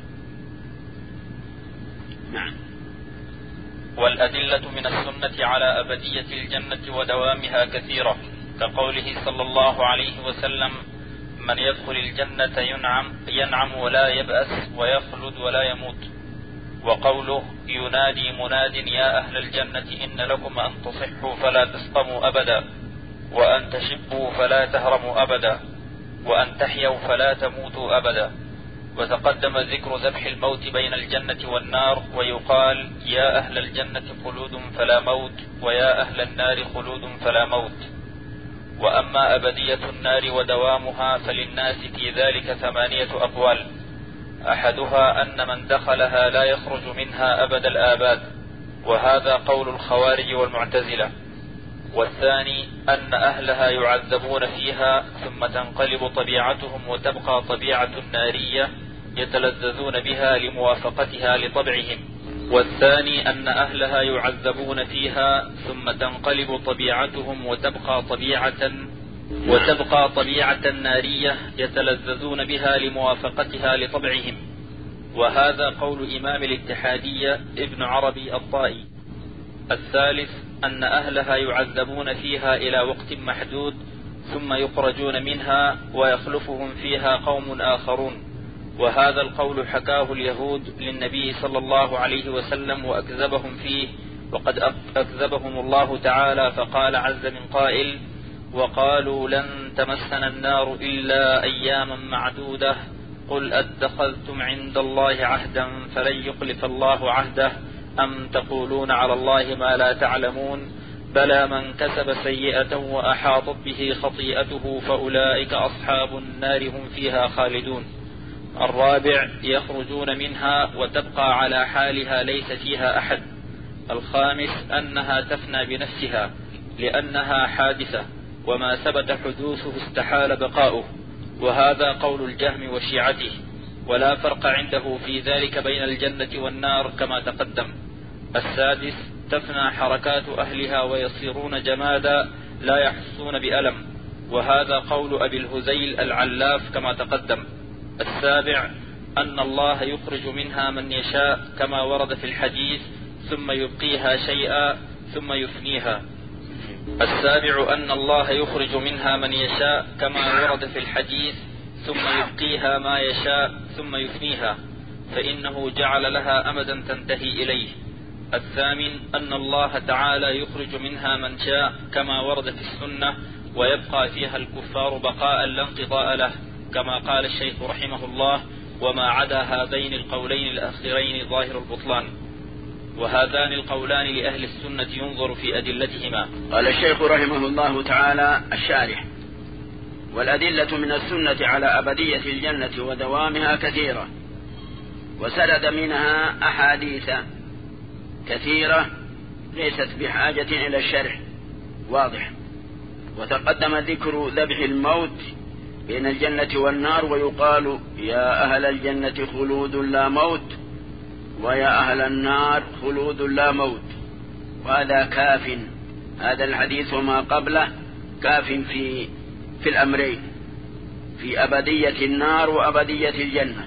A: نعم.
B: والأدلة من السنة على أبدية الجنة ودوامها كثيرة، كقوله صلى الله عليه وسلم من يدخل الجنة ينعم, ينعم ولا يبأس ويخلد ولا يموت. وقوله ينادي مناد يا أهل الجنة إن لكم أن تصحوا فلا تسقموا أبدا، وأن تشبوا فلا تهرموا أبدا، وأن تحيوا فلا تموتوا أبدا. وتقدم ذكر ذبح الموت بين الجنة والنار، ويقال يا أهل الجنة خلود فلا موت، ويا أهل النار خلود فلا موت. وأما أبدية النار ودوامها فللناس في ذلك ثمانية أقوال، أحدها أن من دخلها لا يخرج منها أبد الآباد، وهذا قول الخوارج والمعتزلة. والثاني أن أهلها يعذبون فيها ثم تنقلب طبيعتهم وتبقى طبيعة نارية يتلذذون بها لموافقتها لطبعهم. والثاني أن أهلها يعذبون فيها ثم تنقلب طبيعتهم وتبقى طبيعة وتبقى طبيعة نارية يتلذذون بها لموافقتها لطبعهم، وهذا قول إمام الاتحادية ابن عربي الطائي. الثالث أن أهلها يعذبون فيها إلى وقت محدود ثم يخرجون منها ويخلفهم فيها قوم آخرون، وهذا القول حكاه اليهود للنبي صلى الله عليه وسلم وأكذبهم فيه، وقد أكذبهم الله تعالى فقال عز من قائل وقالوا لن تمسنا النار إلا أياما معدودة قل أتخذتم عند الله عهدا فلن يخلف الله عهده أم تقولون على الله ما لا تعلمون بلى من كسب سيئة وأحاطت به خطيئته فأولئك أصحاب النار هم فيها خالدون. الرابع يخرجون منها وتبقى على حالها ليس فيها أحد. الخامس أنها تفنى بنفسها لأنها حادثة وما ثبت حدوثه استحال بقاؤه، وهذا قول الجهم وشيعته، ولا فرق عنده في ذلك بين الجنة والنار كما تقدم. السادس تفنى حركات أهلها ويصيرون جمادا لا يحسون بألم، وهذا قول أبي الهذيل العلاف كما تقدم. السابع أن الله يخرج منها من يشاء كما ورد في الحديث ثم يبقيها شيئا ثم يفنيها. السابع أن الله يخرج منها من يشاء كما ورد في الحديث ثم يبقيها ما يشاء ثم يفنيها، فإنه جعل لها أمدا تنتهي إليه. الثامن أن الله تعالى يخرج منها من شاء كما ورد في السنة ويبقى فيها الكفار بقاء لا انقضاء له، كما قال الشيخ رحمه الله وما عدا هذين القولين الأخيرين ظاهر البطلان. وهذان القولان لأهل السنة ينظر في أدلتهما.
A: قال الشيخ رحمه الله تعالى الشارح والأدلة من السنة على أبدية الجنة ودوامها كثيرة، وسرد منها أحاديث كثيرة ليست بحاجة إلى الشرح، واضح. وتقدم ذكر ذبح الموت بين الجنة والنار، ويقال يا أهل الجنة خلود لا موت، ويا أهل النار خلود لا موت. وهذا كاف، هذا الحديث وما قبله كاف في في الأمرين، في أبدية النار وأبدية الجنة.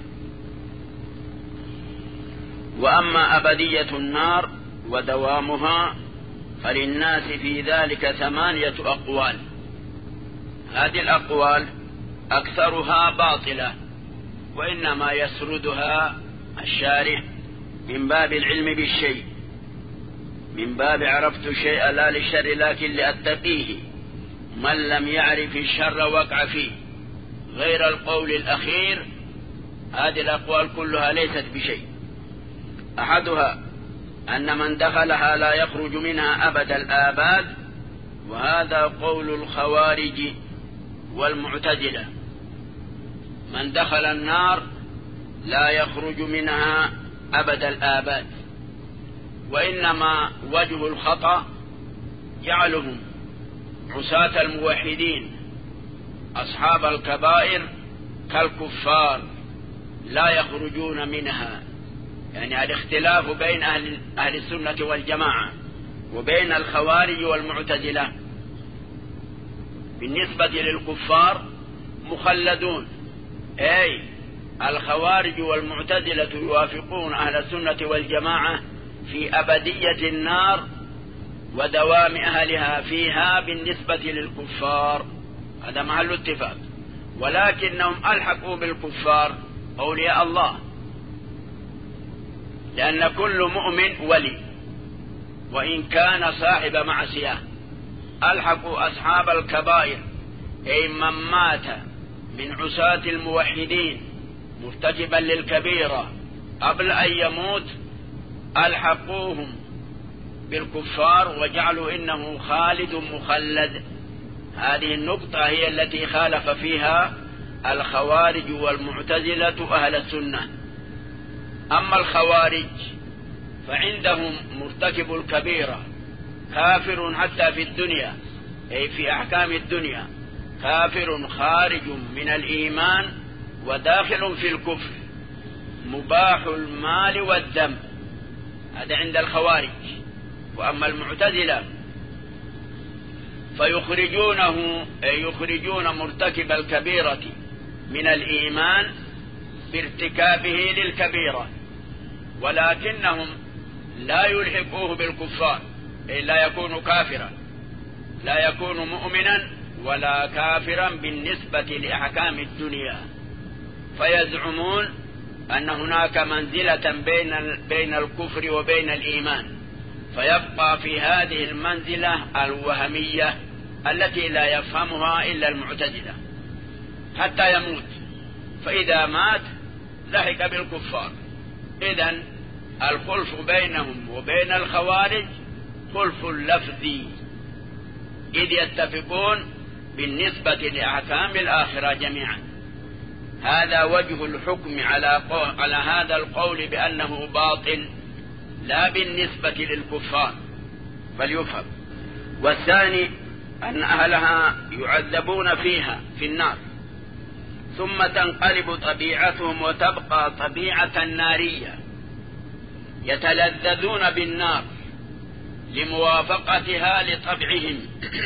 A: وأما أبدية النار ودوامها فللناس في ذلك ثمانية أقوال. هذه الأقوال أكثرها باطلة، وإنما يسردها الشارح من باب العلم بالشيء، من باب عرفت الشيء لا للشر لكن لأتقيه، من لم يعرف الشر وقع فيه، غير القول الأخير. هذه الأقوال كلها ليست بشيء. أحدها أن من دخلها لا يخرج منها أبد الآباد، وهذا قول الخوارج والمعتزلة. من دخل النار لا يخرج منها أبد الآباد، وإنما وجه الخطأ جعلهم عصاة الموحدين أصحاب الكبائر كالكفار لا يخرجون منها. يعني الاختلاف بين أهل, أهل السنة والجماعة وبين الخوارج والمعتزلة. بالنسبة للكفار مخلدون، أي الخوارج والمعتزلة يوافقون أهل السنة والجماعة في أبدية النار ودوام أهلها فيها بالنسبة للكفار، هذا محل اتفاق. ولكنهم ألحقوا بالكفار أولياء الله، لأن كل مؤمن ولي وإن كان صاحب معصية. ألحقوا أصحاب الكبائر، أي من مات من عصاة الموحدين مرتكبا للكبيرة قبل أن يموت، ألحقوهم بالكفار وجعلوا إنه خالد مخلد. هذه النقطة هي التي خالف فيها الخوارج والمعتزلة أهل السنة. أما الخوارج فعندهم مرتكب الكبيرة كافر حتى في الدنيا، أي في أحكام الدنيا كافر خارج من الإيمان وداخل في الكفر، مباح المال والدم، هذا عند الخوارج. وأما المعتزلة فيخرجونه، أي يخرجون مرتكب الكبيرة من الإيمان بارتكابه للكبيرة، ولكنهم لا يلحقوه بالكفار، أي لا يكون كافرا، لا يكون مؤمنا ولا كافرا بالنسبة لأحكام الدنيا. فيزعمون أن هناك منزلة بين بين الكفر وبين الإيمان، فيبقى في هذه المنزلة الوهمية التي لا يفهمها إلا المعتزلة حتى يموت، فإذا مات لحق بالكفار. إذن الخلف بينهم وبين الخوارج خلف لفظي، إذ يتفقون بالنسبة لأحكام الآخرة جميعا. هذا وجه الحكم على, على هذا القول بأنه باطل، لا بالنسبة للكفار فليفهم. والثاني أن أهلها يعذبون فيها في النار، ثم تنقلب طبيعتهم وتبقى طبيعة نارية، يتلذذون بالنار لموافقتها لطبعهم.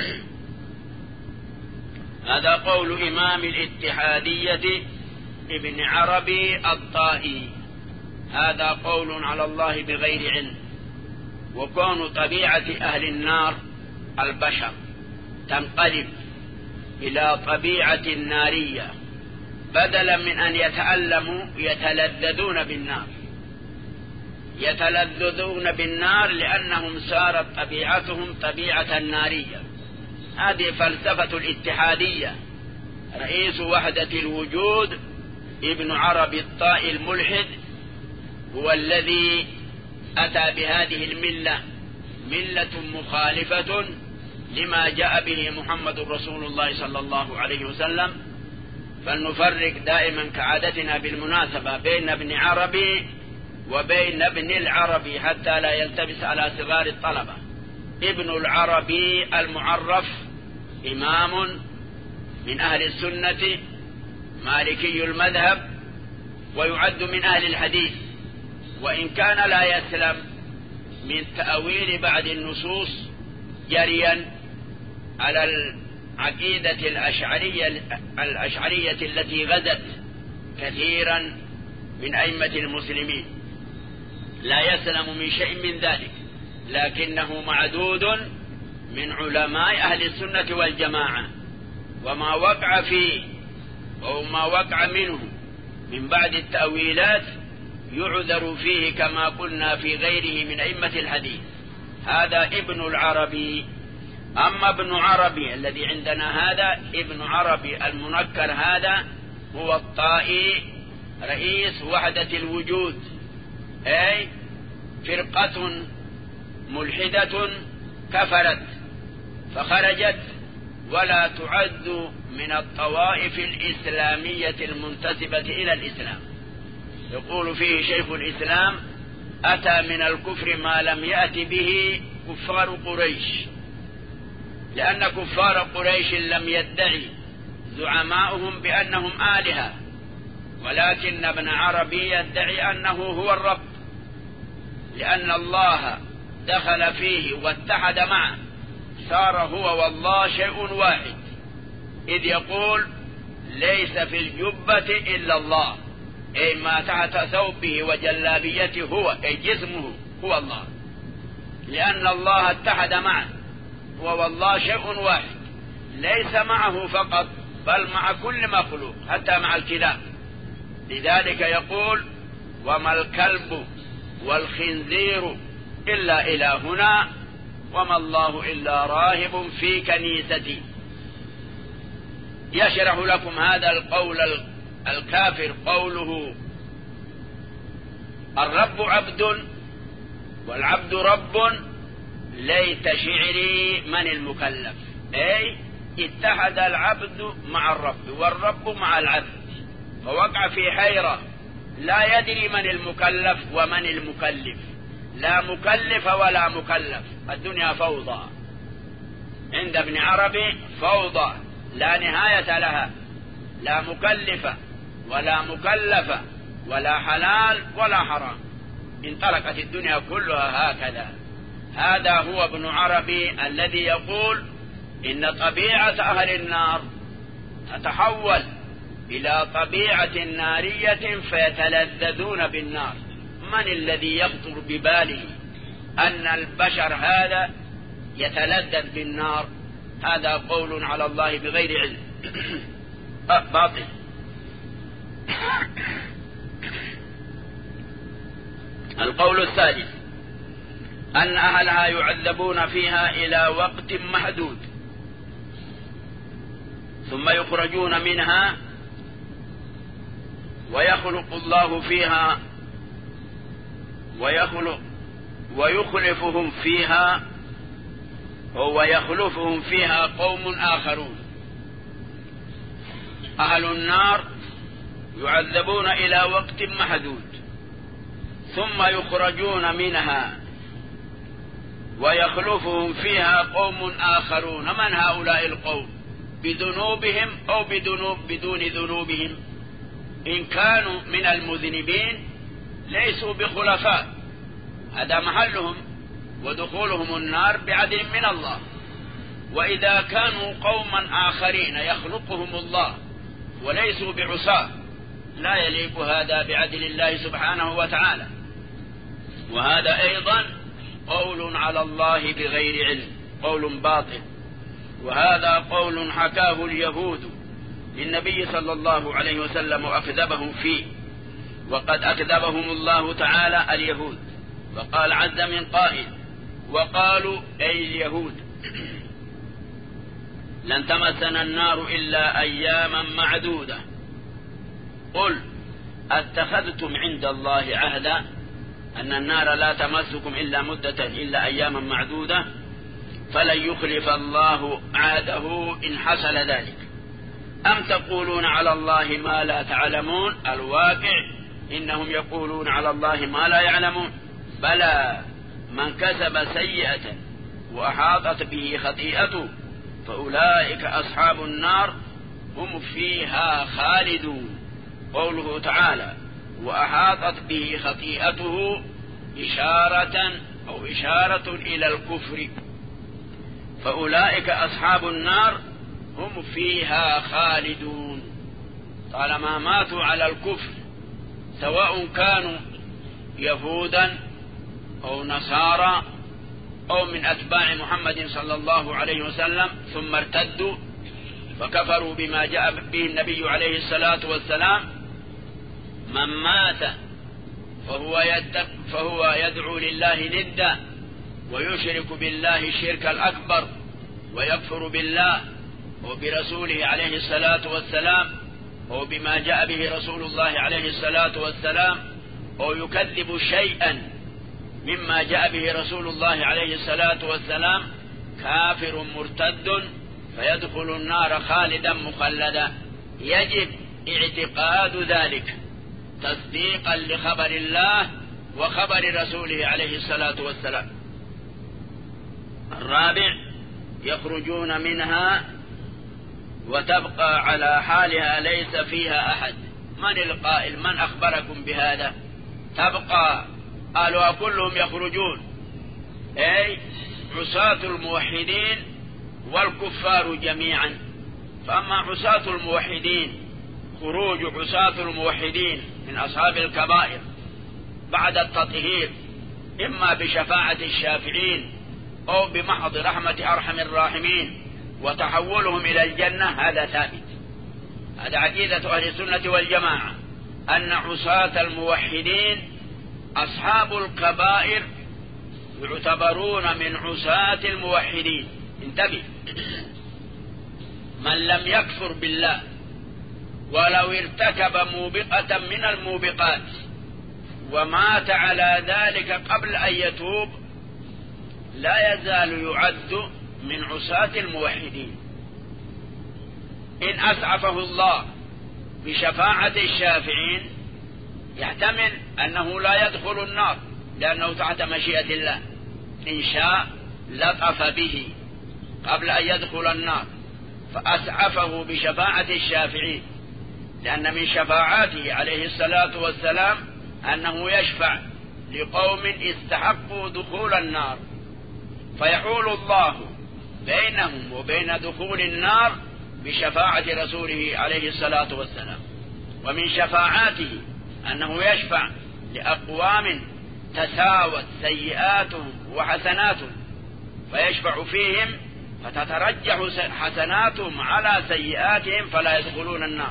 A: هذا قول إمام الاتحادية ابن عربي الطائي، هذا قول على الله بغير علم. وكون طبيعة أهل النار البشر تنقلب إلى طبيعة نارية، بدلا من أن يتألموا يتلذذون بالنار، يتلذذون بالنار لأنهم صارت طبيعتهم طبيعة نارية. هذه فلسفة الاتحادية. رئيس وحدة الوجود ابن عربي الطائي الملحد هو الذي أتى بهذه الملة، ملة مخالفة لما جاء به محمد رسول الله صلى الله عليه وسلم. فلنفرق دائما كعادتنا بالمناسبة بين ابن عربي وبين ابن العربي حتى لا يلتبس على صغار الطلبة. ابن العربي المعرف إمام من أهل السنة مالكي المذهب ويعد من أهل الحديث، وإن كان لا يسلم من تأويل بعض النصوص جريا على العقيدة الأشعرية, الأشعرية التي غزت كثيرا من أئمة المسلمين، لا يسلم من شيء من ذلك، لكنه معدود من علماء أهل السنة والجماعة، وما وقع فيه أو ما وقع منه من بعد التأويلات يعذر فيه كما قلنا في غيره من أئمة الحديث. هذا ابن العربي. أما ابن عربي الذي عندنا هذا ابن عربي المنكر، هذا هو الطائي رئيس وحدة الوجود، أي فرقة ملحدة كفرت فخرجت ولا تعد من الطوائف الإسلامية المنتسبة إلى الإسلام. يقول فيه شيخ الإسلام: أتى من الكفر ما لم يأت به كفار قريش، لأن كفار قريش لم يدعي زعماؤهم بأنهم آلهة، ولكن ابن عربي يدعي أنه هو الرب، لأن الله دخل فيه واتحد معه، صار هو والله شيء واحد، إذ يقول: ليس في الجبة إلا الله، أي ما تحت ثوبه وجلابيته هو، أي جسمه هو الله، لأن الله اتحد معه، هو والله شيء واحد، ليس معه فقط بل مع كل مخلوق حتى مع الكلاب. لذلك يقول: وما الكلب والخنزير إلا إلهنا وما الله إلا راهب في كنيستي. يشرح لكم هذا القول الكافر قوله: الرب عبد والعبد رب، ليت شعري من المكلف، أي اتحد العبد مع الرب والرب مع العبد، فوقع في حيرة لا يدري من المكلف ومن المكلف، لا مكلف ولا مكلف، الدنيا فوضى عند ابن عربي، فوضى لا نهاية لها، لا مكلفة ولا مكلفة ولا حلال ولا حرام، انطلقت الدنيا كلها هكذا. هذا هو ابن عربي الذي يقول إن طبيعة أهل النار تتحول إلى طبيعة نارية فيتلذذون بالنار. من الذي يخطر بباله أن البشر هذا يتلذذ بالنار؟ هذا قول على الله بغير علم باطل. القول الثالث: أن أهلها يعذبون فيها إلى وقت محدود ثم يخرجون منها ويخلق الله فيها ويخلق ويخلفهم فيها ويخلفهم فيها قوم آخرون. أهل النار يعذبون إلى وقت محدود ثم يخرجون منها ويخلفهم فيها قوم آخرون. من هؤلاء القوم؟ بذنوبهم أو بذنوب بدون ذنوبهم. إن كانوا من المذنبين ليسوا بخلفاء، هذا محلهم ودخولهم النار بعدل من الله. وإذا كانوا قوما آخرين يخلقهم الله وليسوا بعصاة لا يليق هذا بعدل الله سبحانه وتعالى. وهذا أيضا قول على الله بغير علم، قول باطل. وهذا قول حكاه اليهود للنبي صلى الله عليه وسلم وأكذبهم فيه، وقد أكذبهم الله تعالى اليهود، وقال عز من قائل: وقالوا أي اليهود لن تمسنا النار إلا أياما معدودة. قل اتخذتم عند الله عهدا أن النار لا تمسكم إلا مدة إلا أياما معدودة، فلن يخلف الله عهده إن حصل ذلك. أم تقولون على الله ما لا تعلمون؟ الواقع إنهم يقولون على الله ما لا يعلمون. بلى من كسب سيئة وأحاطت به خطيئته فأولئك أصحاب النار هم فيها خالدون. قوله تعالى وأحاطت به خطيئته إشارة أو إشارة إلى الكفر، فأولئك أصحاب النار هم فيها خالدون طالما ماتوا على الكفر، سواء كانوا يهودا أو نصارى أو من أتباع محمد صلى الله عليه وسلم ثم ارتدوا فكفروا بما جاء به النبي عليه الصلاة والسلام. من مات فهو, فهو يدعو لله ندا ويشرك بالله الشرك الأكبر ويكفر بالله وبرسوله عليه الصلاة والسلام وبما جاء به رسول الله عليه الصلاة والسلام، أو يكذب شيئا مما جاء به رسول الله عليه الصلاة والسلام، كافر مرتد فيدخل النار خالدا مخلدا. يجب اعتقاد ذلك تصديقا لخبر الله وخبر رسوله عليه الصلاة والسلام. الرابع يخرجون منها وتبقى على حالها ليس فيها أحد. من القائل؟ من أخبركم بهذا؟ تبقى قالوا كلهم يخرجون، أي عصاة الموحدين والكفار جميعا. فأما عصاة الموحدين خروج عصاة الموحدين من أصحاب الكبائر بعد التطهير إما بشفاعة الشافعين أو بمحض رحمة أرحم الراحمين وتحولهم إلى الجنة، هذا ثابت. هذا عقيدة أهل السنة والجماعة أن عصاة الموحدين أصحاب الكبائر يعتبرون من عصاة الموحدين. انتبه، من لم يكفر بالله ولو ارتكب موبقة من الموبقات ومات على ذلك قبل أن يتوب لا يزال يعد من عصاة الموحدين. إن أسعفه الله بشفاعة الشافعين يحتمل أنه لا يدخل النار لأنه تحت مشيئة الله، إن شاء لطف به قبل أن يدخل النار فأسعفه بشفاعة الشافعين، لأن من شفاعاته عليه الصلاة والسلام أنه يشفع لقوم استحقوا دخول النار فيحول الله بينهم وبين دخول النار بشفاعة رسوله عليه الصلاة والسلام. ومن شفاعاته أنه يشفع لأقوام تساوت سيئاتهم وحسناتهم فيشفع فيهم فتترجح حسناتهم على سيئاتهم فلا يدخلون النار.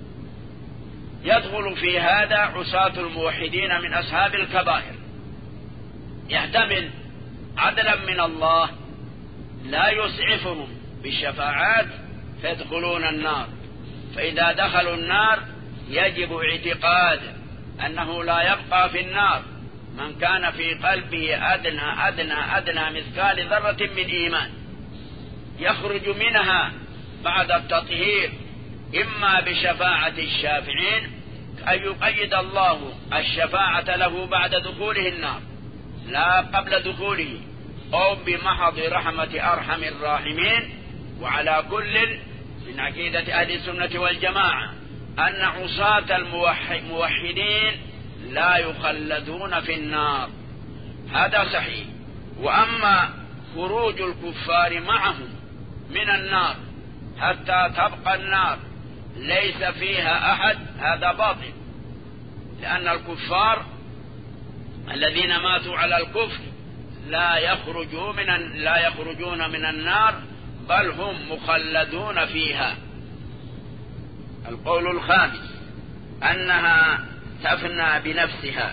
A: يدخل في هذا عصاة الموحدين من أصحاب الكبائر، يحتمل عدلا من الله لا يسعفهم بالشفاعات فيدخلون النار، فإذا دخلوا النار يجب اعتقاد أنه لا يبقى في النار من كان في قلبه أدنى أدنى أدنى مثقال ذرة من إيمان، يخرج منها بعد التطهير إما بشفاعة الشافعين أن يقيد الله الشفاعة له بعد دخوله النار لا قبل دخوله، أو بمحض رحمة أرحم الراحمين. وعلى كل من عقيدة أهل السنة والجماعة أن عصاة الموحدين لا يخلدون في النار، هذا صحيح. وأما خروج الكفار معهم من النار حتى تبقى النار ليس فيها أحد، هذا باطل، لأن الكفار الذين ماتوا على الكفر لا يخرجون من لا يخرجون من النار بل هم مخلدون فيها. القول الخامس أنها تفنى بنفسها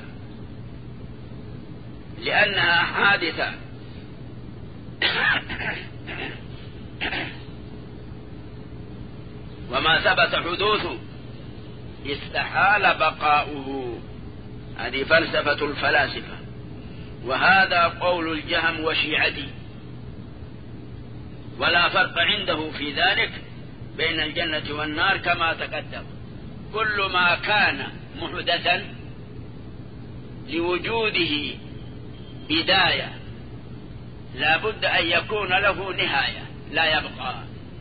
A: لأنها حادثة وما ثبت حدوثه استحال بقاؤه. هذه فلسفة الفلاسفة، وهذا قول الجهم وشيعته، ولا فرق عنده في ذلك بين الجنة والنار كما تقدم. كل ما كان محدثا لوجوده بداية لا بد أن يكون له نهاية لا يبقى.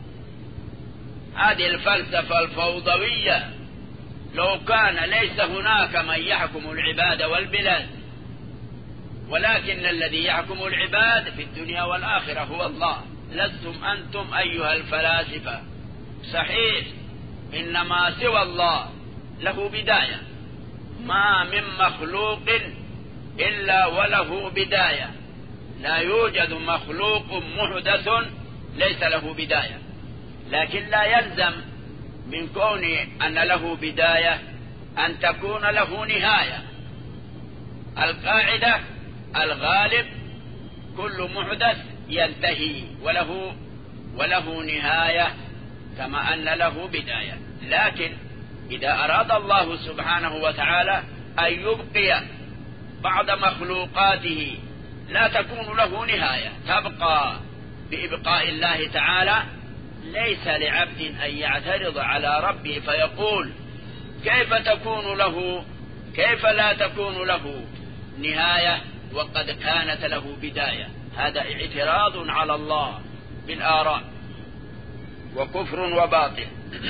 A: هذه الفلسفة الفوضوية لو كان ليس هناك من يحكم العباد والبلاد، ولكن الذي يحكم العباد في الدنيا والآخرة هو الله، لستم أنتم أيها الفلاسفة. صحيح إنما سوى الله له بداية، ما من مخلوق إلا وله بداية، لا يوجد مخلوق محدث ليس له بداية، لكن لا يلزم من كون أن له بداية أن تكون له نهاية. القاعدة الغالب كل محدث ينتهي وله وله نهاية كما أن له بداية. لكن إذا أراد الله سبحانه وتعالى أن يبقي بعض مخلوقاته لا تكون له نهاية، تبقى بإبقاء الله تعالى، ليس لعبد أن يعترض على ربه فيقول كيف تكون له كيف لا تكون له نهاية وقد كانت له بداية. هذا اعتراض على الله بالآراء وكفر وباطل.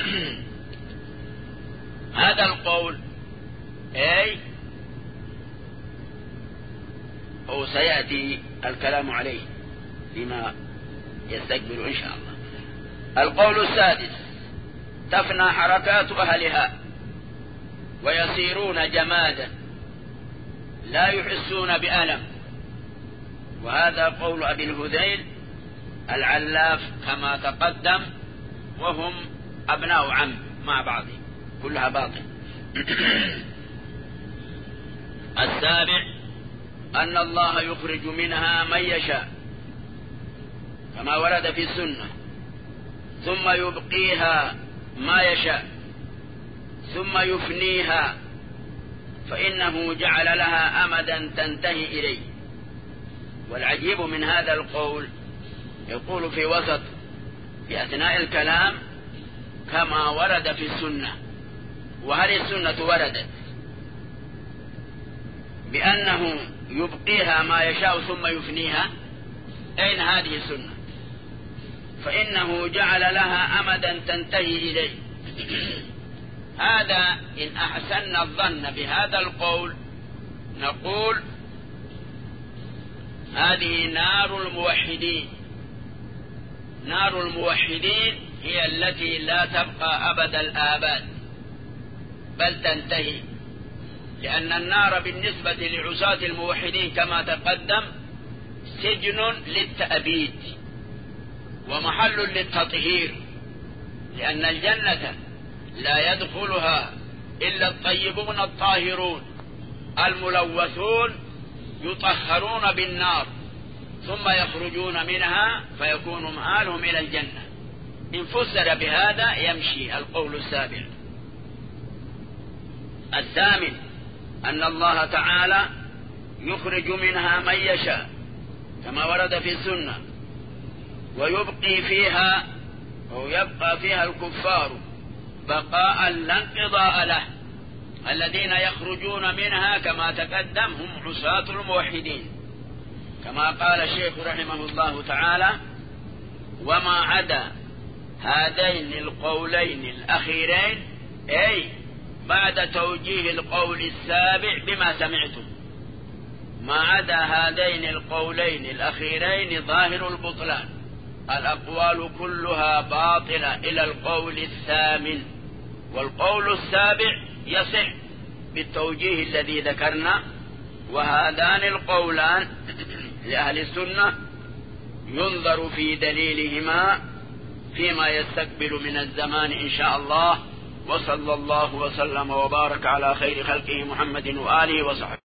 A: هذا القول أي أو سيأتي الكلام عليه فيما يستقبل إن شاء الله. القول السادس: تفنى حركات أهلها ويصيرون جمادا لا يحسون بألم. وهذا قول أبي الهذيل العلاف كما تقدم، وهم أبناء عم مع بعض، كلها باطل. السابع: أن الله يخرج منها من يشاء كما ورد في السنة، ثم يبقيها ما يشاء ثم يفنيها، فإنه جعل لها أمدا تنتهي إليه. والعجيب من هذا القول يقول في وسط في أثناء الكلام كما ورد في السنة. وهل السنة وردت بأنه يبقيها ما يشاء ثم يفنيها؟ أين هذه السنة؟ فإنه جعل لها أمدا تنتهي إليه. هذا إن أحسن الظن بهذا القول نقول هذه نار الموحدين. نار الموحدين هي التي لا تبقى أبد الآباد بل تنتهي، لأن النار بالنسبة لعصاة الموحدين كما تقدم سجن للتأبيد ومحل للتطهير، لأن الجنة لا يدخلها إلا الطيبون الطاهرون، الملوثون يطهرون بالنار ثم يخرجون منها فيكون مآلهم إلى الجنة. إن فسر بهذا يمشي القول السابع. الثامن: أن الله تعالى يخرج منها من يشاء كما ورد في السنة، ويبقي فيها أو يبقى فيها الكفار بقاء لا انقضاء له، الذين يخرجون منها كما تقدم هم عصاة الموحدين، كما قال الشيخ رحمه الله تعالى: وما عدا هذين القولين الأخيرين، أي بعد توجيه القول السابع بما سمعتم، ما عدا هذين القولين الأخيرين ظاهر البطلان، الأقوال كلها باطلة إلى القول الثامن، والقول السابع يصح بالتوجيه الذي ذكرنا. وهذان القولان لأهل السنة ينظر في دليلهما فيما يستقبل من الزمان إن شاء الله. وصلى الله وسلم وبارك على خير خلقه محمد وآله وصحبه.